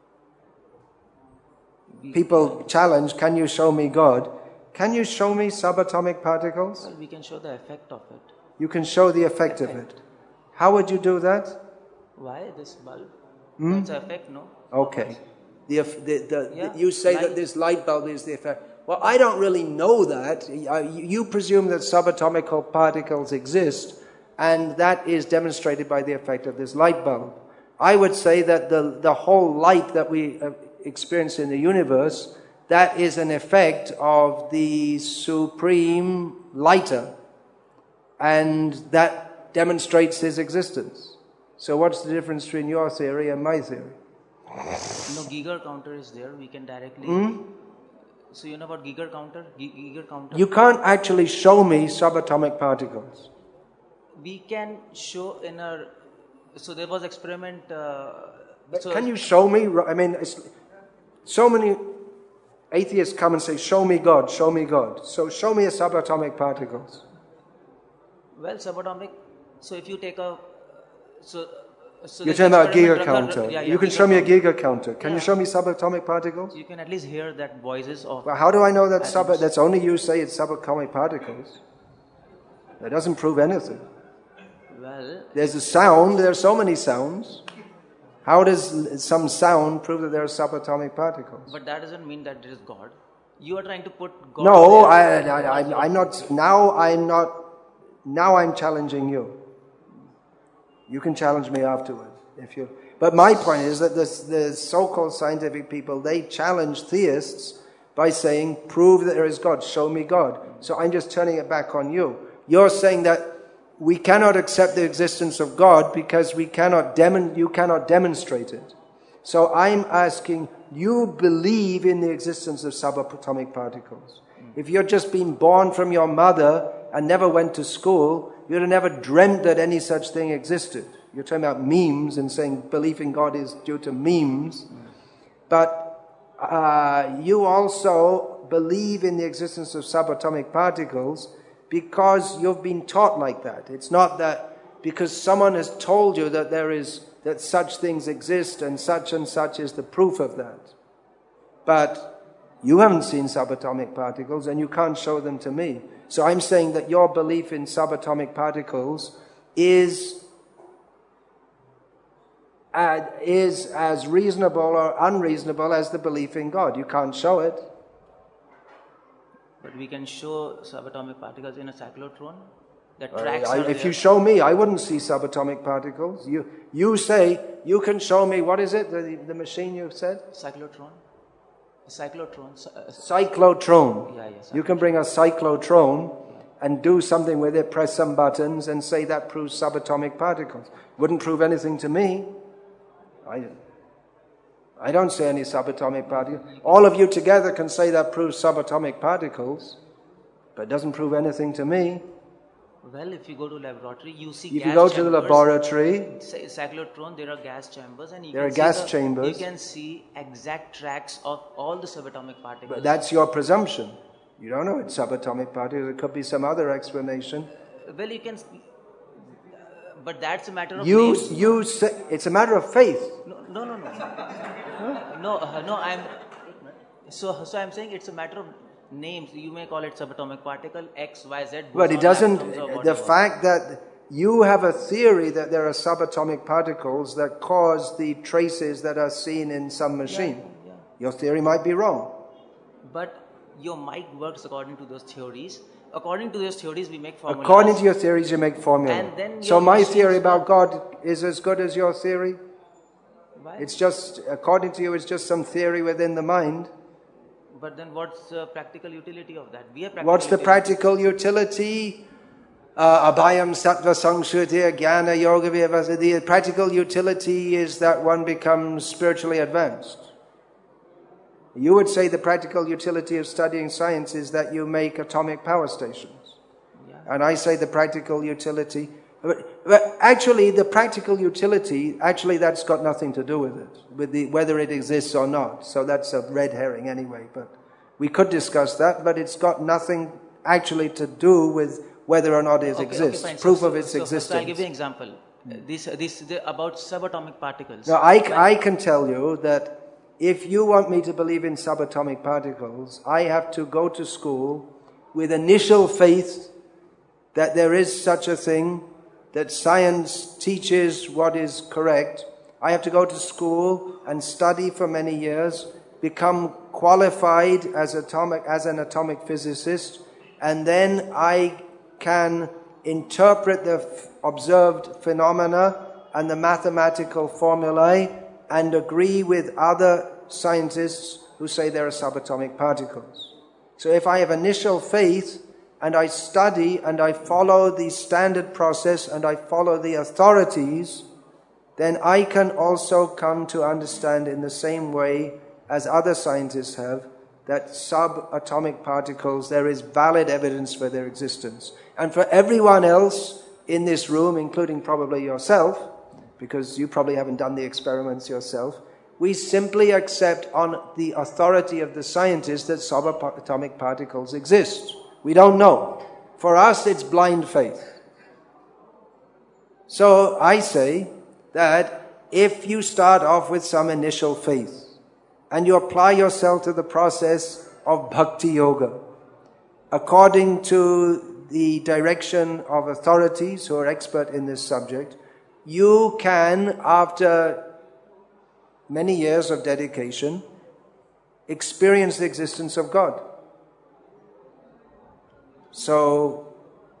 people challenge, can you show me God? Can you show me subatomic particles? Well, we can show the effect of it. You can show the effect, effect. of it. How would you do that? Why this bulb? Hmm? It's an effect, no? Okay. The, the, the, Yeah, the, you say light. that this light bulb is the effect. Well, I don't really know that. You, you presume that subatomic particles exist, and that is demonstrated by the effect of this light bulb. I would say that the, the whole light that we experience in the universe, that is an effect of the supreme lighter, and that demonstrates his existence. So what's the difference between your theory and my theory? No, Geiger counter is there. We can directly... Hmm? So you know about Geiger counter? Ge- Geiger counter? You can't actually show me subatomic particles. We can show in our... So there was experiment... Uh, But so can you show me? I mean, it's, so many atheists come and say, show me God, show me God. So show me a subatomic particles. Well, subatomic... So if you take a... So... So You're there's talking about a Geiger experiment- counter. Yeah, yeah, you can Geiger show me a counter. Geiger counter. Can you Yeah. show me subatomic particles? You can at least hear that voices of... Well, how do I know that sub? atoms. That's only you say it's subatomic particles. That doesn't prove anything. Well, There's a sound. There are so many sounds. How does some sound prove that there are subatomic particles? but that doesn't mean that there is God. You are trying to put God... No, there. I, I, I, I'm not. Now I'm not. Now I'm challenging you. You can challenge me afterward if you. But my point is that this, the so-called scientific people, they challenge theists by saying, "Prove that there is God. Show me God." So I'm just turning it back on you. You're saying that we cannot accept the existence of God because we cannot demon. You cannot demonstrate it. So I'm asking, you believe in the existence of subatomic particles. If you're just being born from your mother and never went to school, you'd have never dreamt that any such thing existed. You're talking about memes and saying belief in God is due to memes. But uh, you also believe in the existence of subatomic particles because you've been taught like that. It's not that because someone has told you that there is that such things exist and such and such is the proof of that. But you haven't seen subatomic particles and you can't show them to me. So I'm saying that your belief in subatomic particles is, uh, is as reasonable or unreasonable as the belief in God. You can't show it. But we can show subatomic particles in a cyclotron. The Uh, tracks I, are if there. you show me, I wouldn't see subatomic particles. You you say, you can show me, what is it, the, the machine you said? Cyclotron. A cyclotron. uh, Cyclotron. Yeah, yeah, You can bring a cyclotron and do something with it, press some buttons and say that proves subatomic particles. Wouldn't prove anything to me. I, I don't say any subatomic particles. All of you together can say that proves subatomic particles, but it doesn't prove anything to me. Well, if you go to laboratory, you see If gas you go to chambers. the laboratory, Cy- Cyclotron, there are gas chambers, and you There can are see gas the- chambers. You can see exact tracks of all the subatomic particles. but that's your presumption. You don't know it's subatomic particles. It could be some other explanation. Well, you can, but that's a matter of You, names. you say, it's a matter of faith. No, no, no, no. No, uh, no. I'm so so. I'm saying it's a matter of names. You may call it subatomic particle X, Y, Z. But it boson, doesn't, atoms, or the whatever. fact that you have a theory that there are subatomic particles that cause the traces that are seen in some machine. Yeah, yeah. Your theory might be wrong. But your mind works according to those theories. According to those theories, we make formulas. According to your theories, you make formula. And then So your my machines theory about work- God is as good as your theory? Why? It's just, according to you, it's just some theory within the mind. But then what's the practical utility of that? We have practical What's the utility. practical utility? Uh, abhayam sattva sangshriti jnana yoga vyavasa. The practical utility is that one becomes spiritually advanced. You would say the practical utility of studying science is that you make atomic power stations. Yeah. And I say the practical utility, but, but actually the practical utility, actually that's got nothing to do with it, with the, whether it exists or not. So that's a red herring anyway, but we could discuss that, but it's got nothing actually to do with whether or not it Okay, exists, okay, fine. proof so, of its so, existence. So I'll give you an example. Uh, This, this the, about subatomic particles. Now, I, When- I can tell you that if you want me to believe in subatomic particles, I have to go to school with initial faith that there is such a thing, that science teaches what is correct. I have to go to school and study for many years, become qualified as atomic as an atomic physicist, and then I can interpret the f- observed phenomena and the mathematical formulae and agree with other scientists who say there are subatomic particles. So if I have initial faith and I study and I follow the standard process and I follow the authorities, then I can also come to understand in the same way as other scientists have that subatomic particles, there is valid evidence for their existence. And for everyone else in this room, including probably yourself, because you probably haven't done the experiments yourself, we simply accept on the authority of the scientists that subatomic particles exist. We don't know. For us, it's blind faith. So I say that if you start off with some initial faith and you apply yourself to the process of bhakti yoga, according to the direction of authorities who are expert in this subject, you can, after many years of dedication, experience the existence of God. So,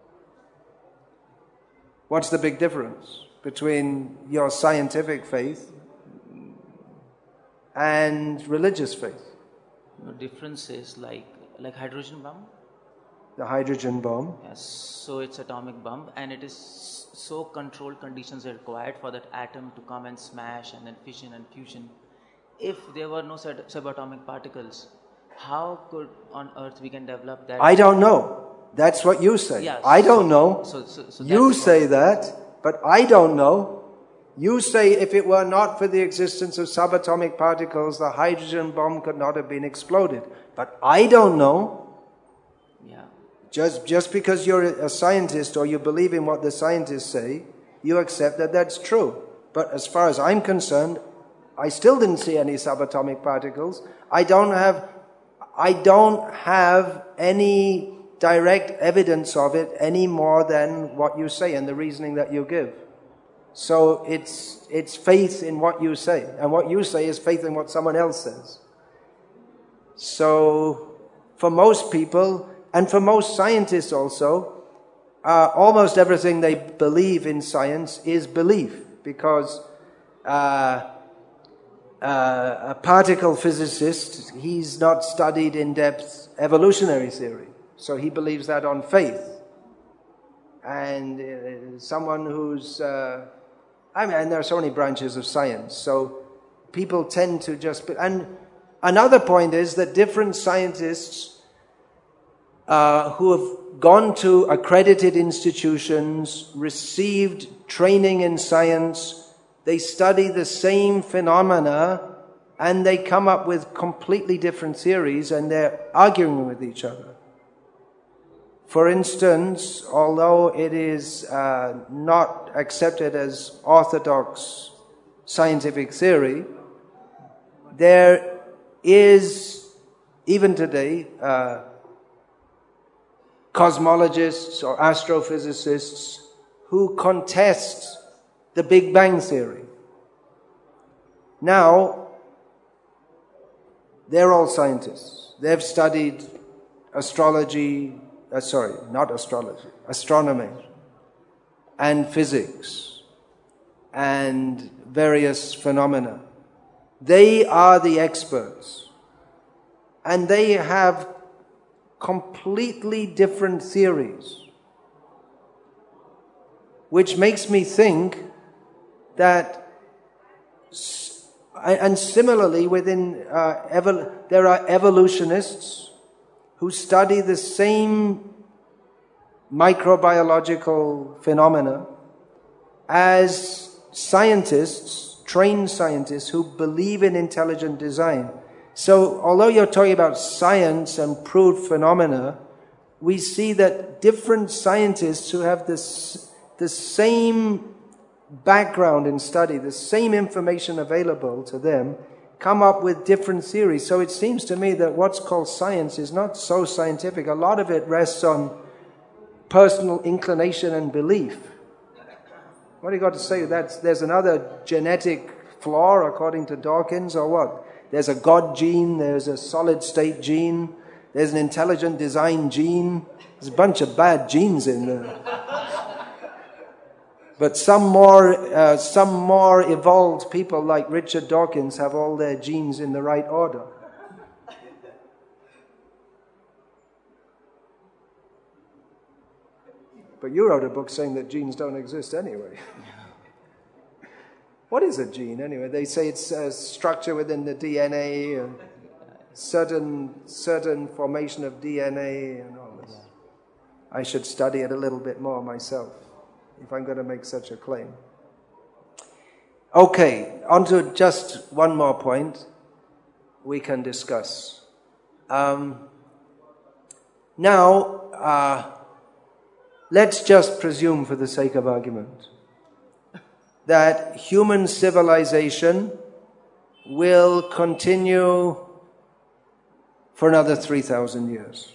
what's the big difference between your scientific faith and religious faith? The difference is like like hydrogen bomb. The hydrogen bomb. Yes, so it's atomic bomb, and it is so controlled conditions are required for that atom to come and smash and then fission and fusion. If there were no sub- subatomic particles, how could on Earth we can develop that? I don't know. That's what you say. Yeah, I don't so, know. So, so, so you that's say what, that, but I don't know. You say if it were not for the existence of subatomic particles, the hydrogen bomb could not have been exploded. But I don't know. Yeah. Just, just because you're a scientist or you believe in what the scientists say, you accept that that's true. But as far as I'm concerned, I still didn't see any subatomic particles. I don't have, I don't have any direct evidence of it any more than what you say and the reasoning that you give. So it's, it's faith in what you say. And what you say is faith in what someone else says. So for most people, and for most scientists also, uh, almost everything they believe in science is belief. Because uh, uh, a particle physicist, he's not studied in depth evolutionary theory. So he believes that on faith. And uh, someone who's... Uh, I mean, and there are so many branches of science, so people tend to just... And another point is that different scientists uh, who have gone to accredited institutions, received training in science, they study the same phenomena, and they come up with completely different theories, and they're arguing with each other. For instance, although it is uh, not accepted as orthodox scientific theory, there is, even today, uh, cosmologists or astrophysicists who contest the Big Bang theory. Now, they're all scientists. They've studied astrology, Uh, sorry, not astrology, astronomy and physics and various phenomena. They are the experts. And they have completely different theories. Which makes me think that, and similarly within, uh, evol- there are evolutionists who study the same microbiological phenomena as scientists, trained scientists who believe in intelligent design. So although you're talking about science and proved phenomena, we see that different scientists who have this, the same background in study, the same information available to them, come up with different theories. So it seems to me that what's called science is not so scientific. A lot of it rests on personal inclination and belief. What do you got to say? That's, there's another genetic flaw according to Dawkins, or what? There's a God gene, there's a solid state gene, there's an intelligent design gene. There's a bunch of bad genes in there. But some more, uh, some more evolved people like Richard Dawkins have all their genes in the right order. But you wrote a book saying that genes don't exist anyway. What is a gene anyway? They say it's a structure within the D N A, and certain certain formation of D N A and all this. I should study it a little bit more myself if I'm going to make such a claim. Okay, on to just one more point we can discuss. Um, now, uh, let's just presume for the sake of argument that human civilization will continue for another three thousand years.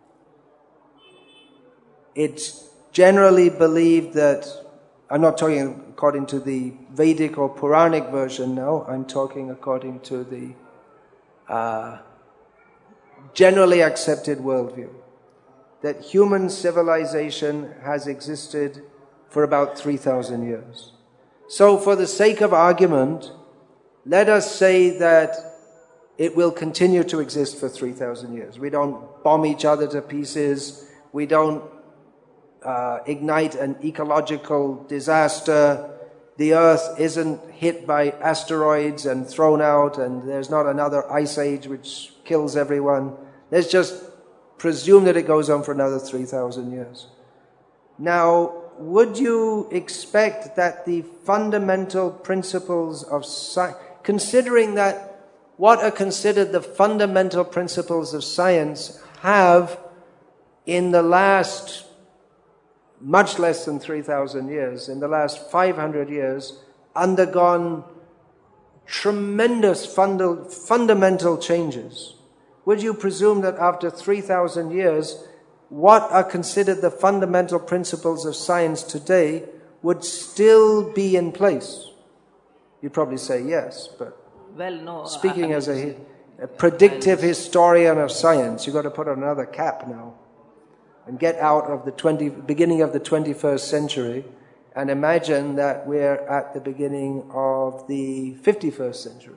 It's generally believed that, I'm not talking according to the Vedic or Puranic version now, I'm talking according to the uh, generally accepted worldview, that human civilization has existed for about three thousand years. So for the sake of argument, let us say that it will continue to exist for three thousand years. We don't bomb each other to pieces, we don't uh, ignite an ecological disaster, the earth isn't hit by asteroids and thrown out, and there's not another ice age which kills everyone. There's just presume that it goes on for another three thousand years. Now, would you expect that the fundamental principles of science, considering that what are considered the fundamental principles of science have in the last much less than three thousand years, in the last five hundred years, undergone tremendous funda- fundamental changes? Would you presume that after three thousand years, what are considered the fundamental principles of science today would still be in place? You'd probably say yes, but well, no. Speaking I, I as a, say, a predictive historian of science, you've got to put on another cap now and get out of the twenty, beginning of the twenty-first century and imagine that we're at the beginning of the fifty-first century.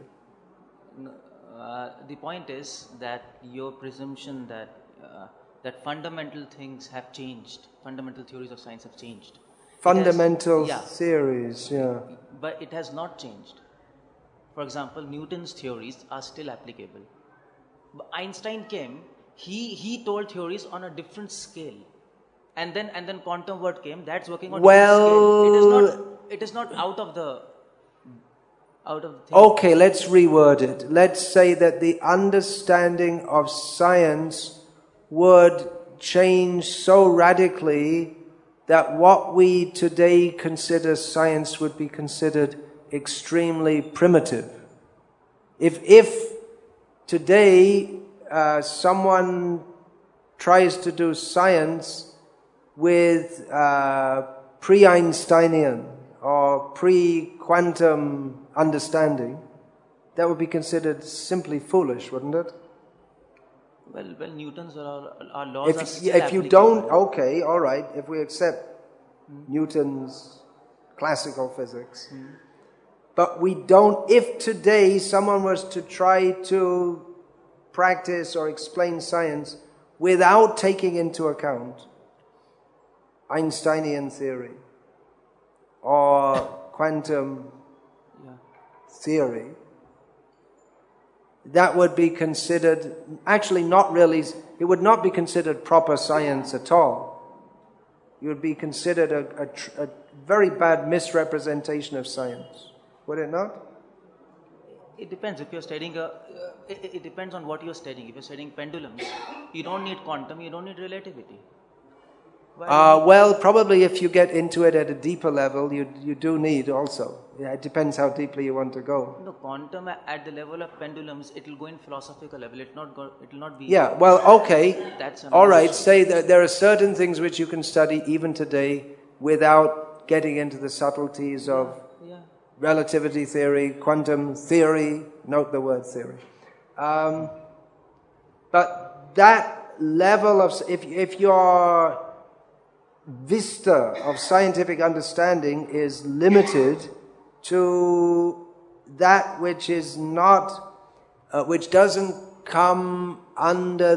Uh, the point is that your presumption that uh, that fundamental things have changed, fundamental theories of science have changed. Fundamental has, yeah, theories, yeah. But it has not changed. For example, Newton's theories are still applicable. But Einstein came, he, he told theories on a different scale. And then and then quantum world came, that's working on well, different scale. It is not it is not out of the out of the thing. Okay, let's reword it. Let's say that the understanding of science would change so radically that what we today consider science would be considered extremely primitive. If if today uh, someone tries to do science with uh, pre-Einsteinian or pre-quantum understanding, that would be considered simply foolish, wouldn't it? Well, well, Newton's are, are laws if, are still If you applicable. don't, okay, all right, if we accept mm. Newton's classical physics, mm. but we don't, if today someone was to try to practice or explain science without taking into account Einsteinian theory or quantum yeah. theory, that would be considered, actually not really, it would not be considered proper science at all. It would be considered a, a, a very bad misrepresentation of science, would it not? It depends. If you're studying, a, uh, it, it depends on what you're studying. If you're studying pendulums, you don't need quantum, you don't need relativity. Uh, well, probably if you get into it at a deeper level, you you do need also. Yeah, it depends how deeply you want to go. No, quantum at the level of pendulums, it will go in philosophical level. It not go. It will not be. Yeah. Well, okay. That's all right. issue. Say that there are certain things which you can study even today without getting into the subtleties of yeah. relativity theory, quantum theory. Note the word theory. Um, but that level of if if you're vista of scientific understanding is limited to that which is not, uh, which doesn't come under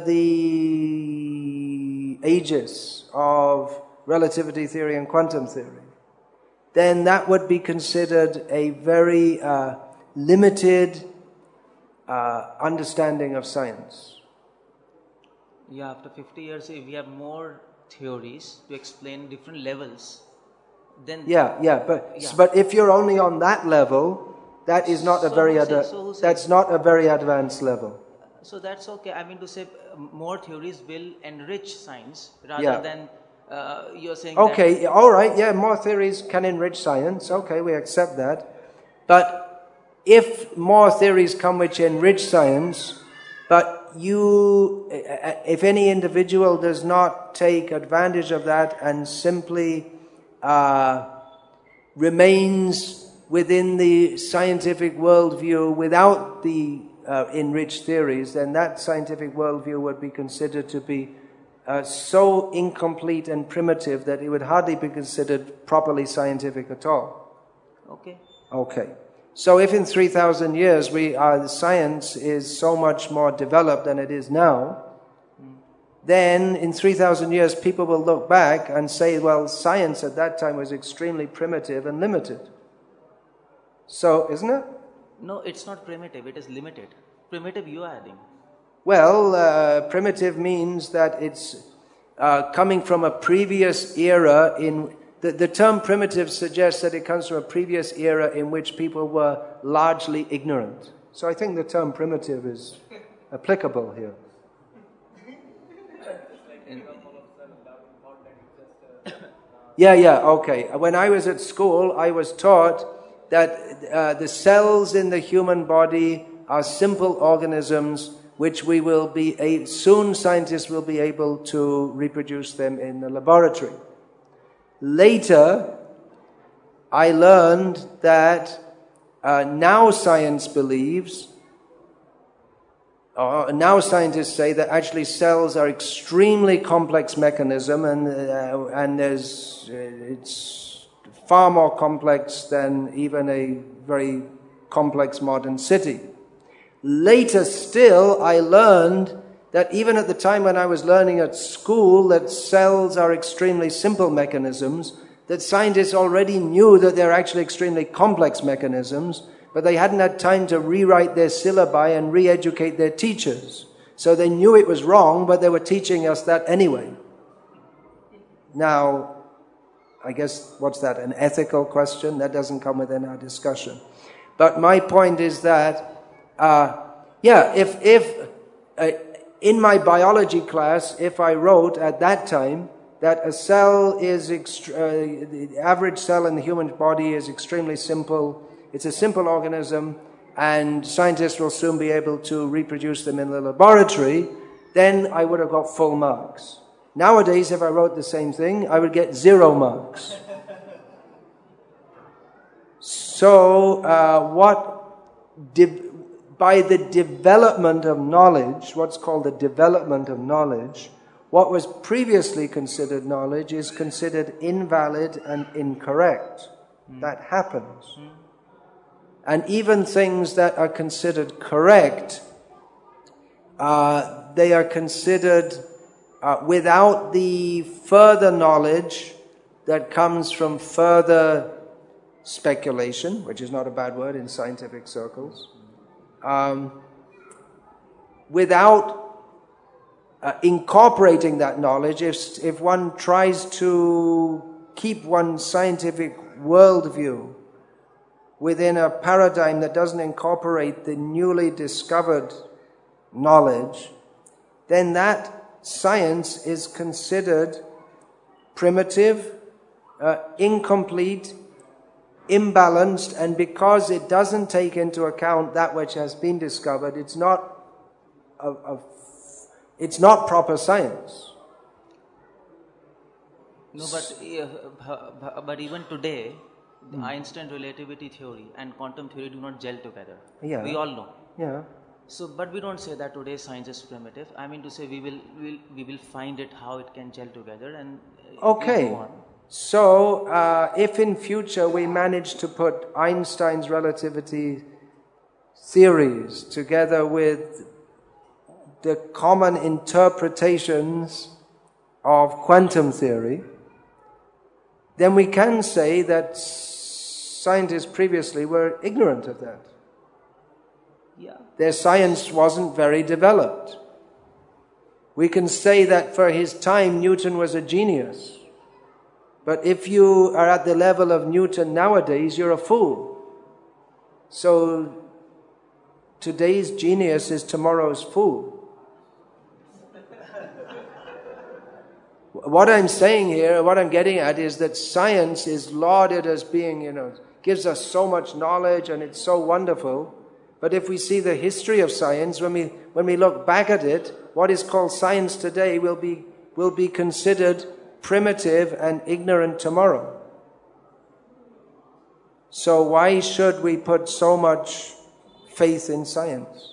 the aegis of relativity theory and quantum theory, then that would be considered a very uh, limited uh, understanding of science. Yeah, after fifty years, if we have more theories to explain different levels, then yeah yeah but yeah. but if you're only on that level, that is not so a very ad- so that's not a very advanced level. So that's okay. I mean to say, more theories will enrich science rather yeah. than uh, you're saying. Okay, that all right, yeah, more theories can enrich science. Okay, we accept that. But if more theories come which enrich science, but you, if any individual does not take advantage of that and simply uh, remains within the scientific worldview without the uh, enriched theories, then that scientific worldview would be considered to be uh, so incomplete and primitive that it would hardly be considered properly scientific at all. Okay. Okay. So if in three thousand years we are, the science is so much more developed than it is now, mm. then in three thousand years people will look back and say, well, science at that time was extremely primitive and limited. So, isn't it? No, it's not primitive, it is limited. Primitive you are adding. Well, uh, primitive means that it's uh, coming from a previous era in... The, the term primitive suggests that it comes from a previous era in which people were largely ignorant. So I think the term primitive is applicable here. Yeah, yeah, okay. When I was at school, I was taught that uh, the cells in the human body are simple organisms which we will be, a, soon scientists will be able to reproduce them in the laboratory. Later, I learned that uh, now science believes, or now scientists say that actually cells are extremely complex mechanism, and uh, and there's uh, it's far more complex than even a very complex modern city. Later still, I learned that even at the time when I was learning at school that cells are extremely simple mechanisms, that scientists already knew that they're actually extremely complex mechanisms, but they hadn't had time to rewrite their syllabi and re-educate their teachers. So they knew it was wrong, but they were teaching us that anyway. Now, I guess, what's that, an ethical question? That doesn't come within our discussion. But my point is that, uh, yeah, if, if uh, in my biology class, if I wrote at that time that a cell is, ext- uh, the average cell in the human body is extremely simple, it's a simple organism, and scientists will soon be able to reproduce them in the laboratory, then I would have got full marks. Nowadays, if I wrote the same thing, I would get zero marks. So, uh, what, de- by the development of knowledge, what's called the development of knowledge, what was previously considered knowledge is considered invalid and incorrect. Mm. That happens. Mm. And even things that are considered correct, uh, they are considered uh, without the further knowledge that comes from further speculation, which is not a bad word in scientific circles, um, without uh, incorporating that knowledge. If, if one tries to keep one's scientific worldview within a paradigm that doesn't incorporate the newly discovered knowledge, then that science is considered primitive, uh, incomplete, imbalanced, and because it doesn't take into account that which has been discovered, it's not a, a, it's not proper science. No, but uh, but even today, the mm. Einstein relativity theory and quantum theory do not gel together. Yeah. We all know. Yeah. So, but we don't say that today's science is primitive. I mean to say we will we'll, we will find it how it can gel together and uh, okay. Go on. So, uh, if in future we manage to put Einstein's relativity theories together with the common interpretations of quantum theory, then we can say that scientists previously were ignorant of that. Yeah. Their science wasn't very developed. We can say that for his time Newton was a genius. But if you are at the level of Newton nowadays, you're a fool. So today's genius is tomorrow's fool. What I'm saying here, what I'm getting at is that science is lauded as being, you know, gives us so much knowledge and it's so wonderful. But if we see the history of science, when we when we look back at it, what is called science today will be will be considered primitive and ignorant tomorrow. So why should we put so much faith in science?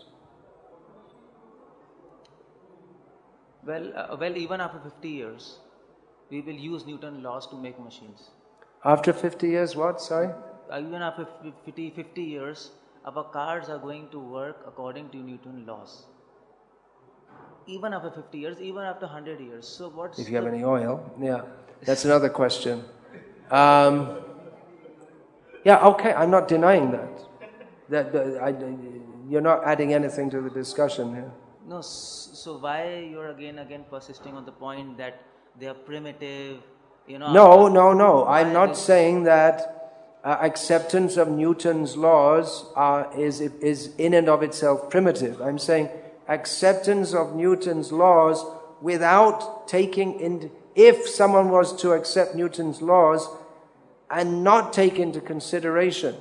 Well, uh, well, even after fifty years, we will use Newton's laws to make machines. After fifty years, what? Sorry? Uh, even after fifty, fifty years, our cars are going to work according to Newton's laws. Even after fifty years, even after one hundred years. So what's if you have any oil, yeah, that's another question. Um, yeah, okay, I'm not denying that. That, that I, you're not adding anything to the discussion here. No, s- so why you're again again persisting on the point that they are primitive, you know? No, no, no. I'm why not this- saying that uh, acceptance of Newton's laws are, is, is in and of itself primitive. I'm saying acceptance of Newton's laws without taking into, if someone was to accept Newton's laws and not take into consideration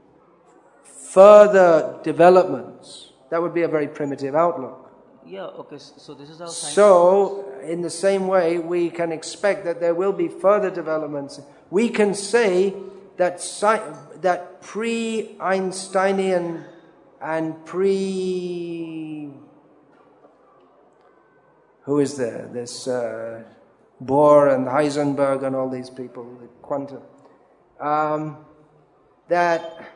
further developments, that would be a very primitive outlook. Yeah, okay, s- so this is how science... So, in the same way, we can expect that there will be further developments. We can say that sci- that pre-Einsteinian and pre... Who is there? This uh, Bohr and Heisenberg and all these people, the quantum. Um, that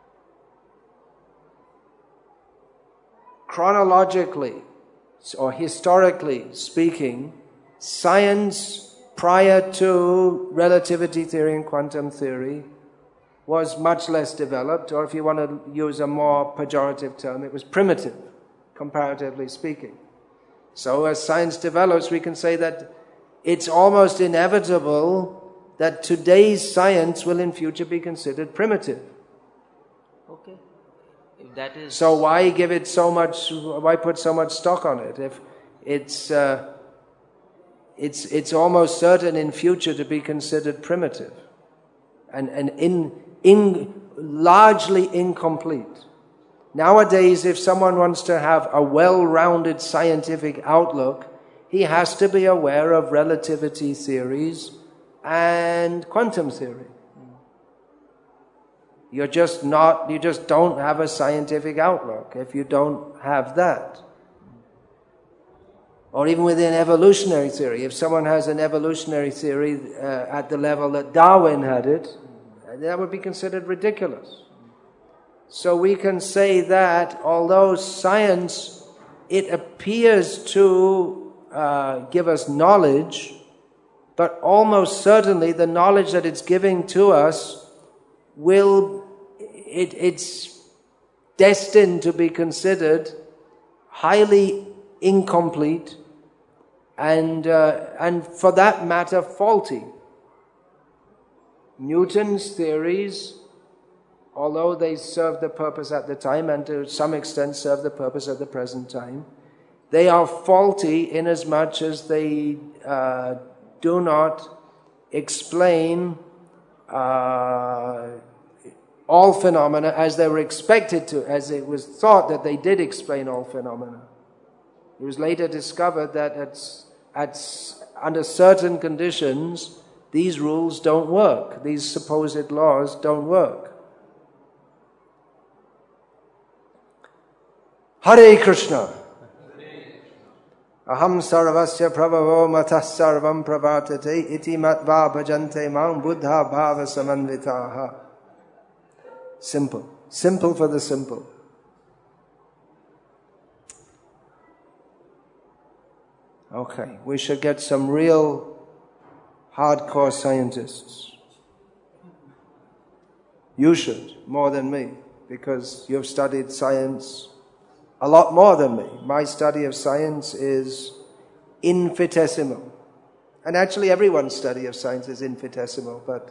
chronologically or historically speaking, science prior to relativity theory and quantum theory was much less developed, or if you want to use a more pejorative term, it was primitive, comparatively speaking. So as science develops, we can say that it's almost inevitable that today's science will in future be considered primitive. Okay. If that is... So why give it so much, why put so much stock on it? If it's, uh, it's, it's almost certain in future to be considered primitive and, and in, in, largely incomplete. Nowadays, if someone wants to have a well-rounded scientific outlook, he has to be aware of relativity theories and quantum theory. You're just not, you just don't have a scientific outlook if you don't have that. Or even within evolutionary theory, if someone has an evolutionary theory uh, at the level that Darwin had it, that would be considered ridiculous. So we can say that although science, it appears to uh, give us knowledge, but almost certainly the knowledge that it's giving to us will, it, it's destined to be considered highly incomplete and, uh, and for that matter, faulty. Newton's theories, although they served the purpose at the time and to some extent serve the purpose at the present time, they are faulty inasmuch as they uh, do not explain uh, all phenomena as they were expected to, as it was thought that they did explain all phenomena. It was later discovered that at, at, under certain conditions, these rules don't work. These supposed laws don't work. Hare Krishna. Aham sarvasya prabhavo matah sarvam pravartate iti matva bhajante mam buddha bhava samanvitaha. Simple. Simple for the simple. Okay, we should get some real hardcore scientists. You should, more than me, because you've studied science a lot more than me. My study of science is infinitesimal. And actually everyone's study of science is infinitesimal, but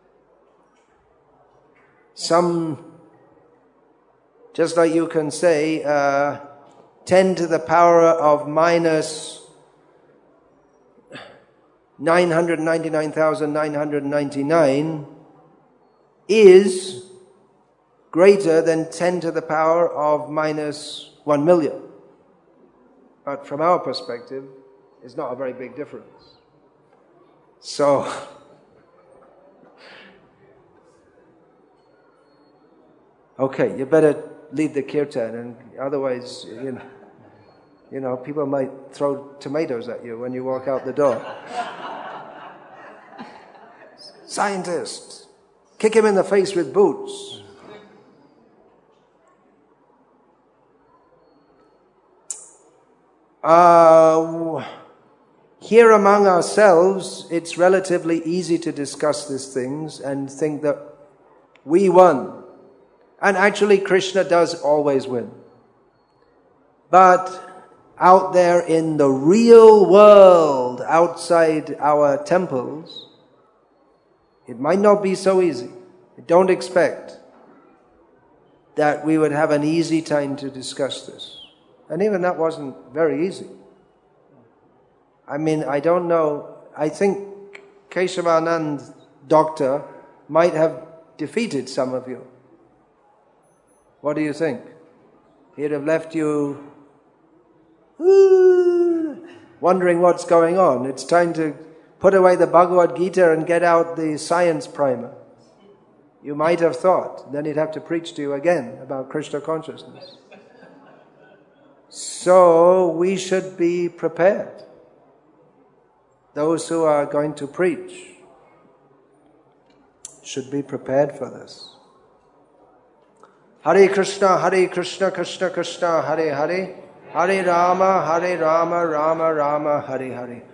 some, just like you can say, uh, ten to the power of minus nine hundred ninety-nine thousand nine hundred ninety-nine is greater than ten to the power of minus one million. But from our perspective, it's not a very big difference. So, okay, you better lead the kirtan, and otherwise, you know, you know, people might throw tomatoes at you when you walk out the door. Scientist, kick him in the face with boots. Uh, here among ourselves, it's relatively easy to discuss these things and think that we won. And actually, Krishna does always win. But out there in the real world outside our temples, it might not be so easy. Don't expect that we would have an easy time to discuss this. And even that wasn't very easy. I mean, I don't know, I think Keshavanand, doctor, might have defeated some of you. What do you think? He'd have left you wondering what's going on. It's time to put away the Bhagavad Gita and get out the science primer. You might have thought. Then he'd have to preach to you again about Krishna consciousness. So we should be prepared. Those who are going to preach should be prepared for this. Hare Krishna, Hare Krishna, Krishna Krishna, Hare Hare, Hare Rama, Hare Rama, Rama Rama, Hare Hare.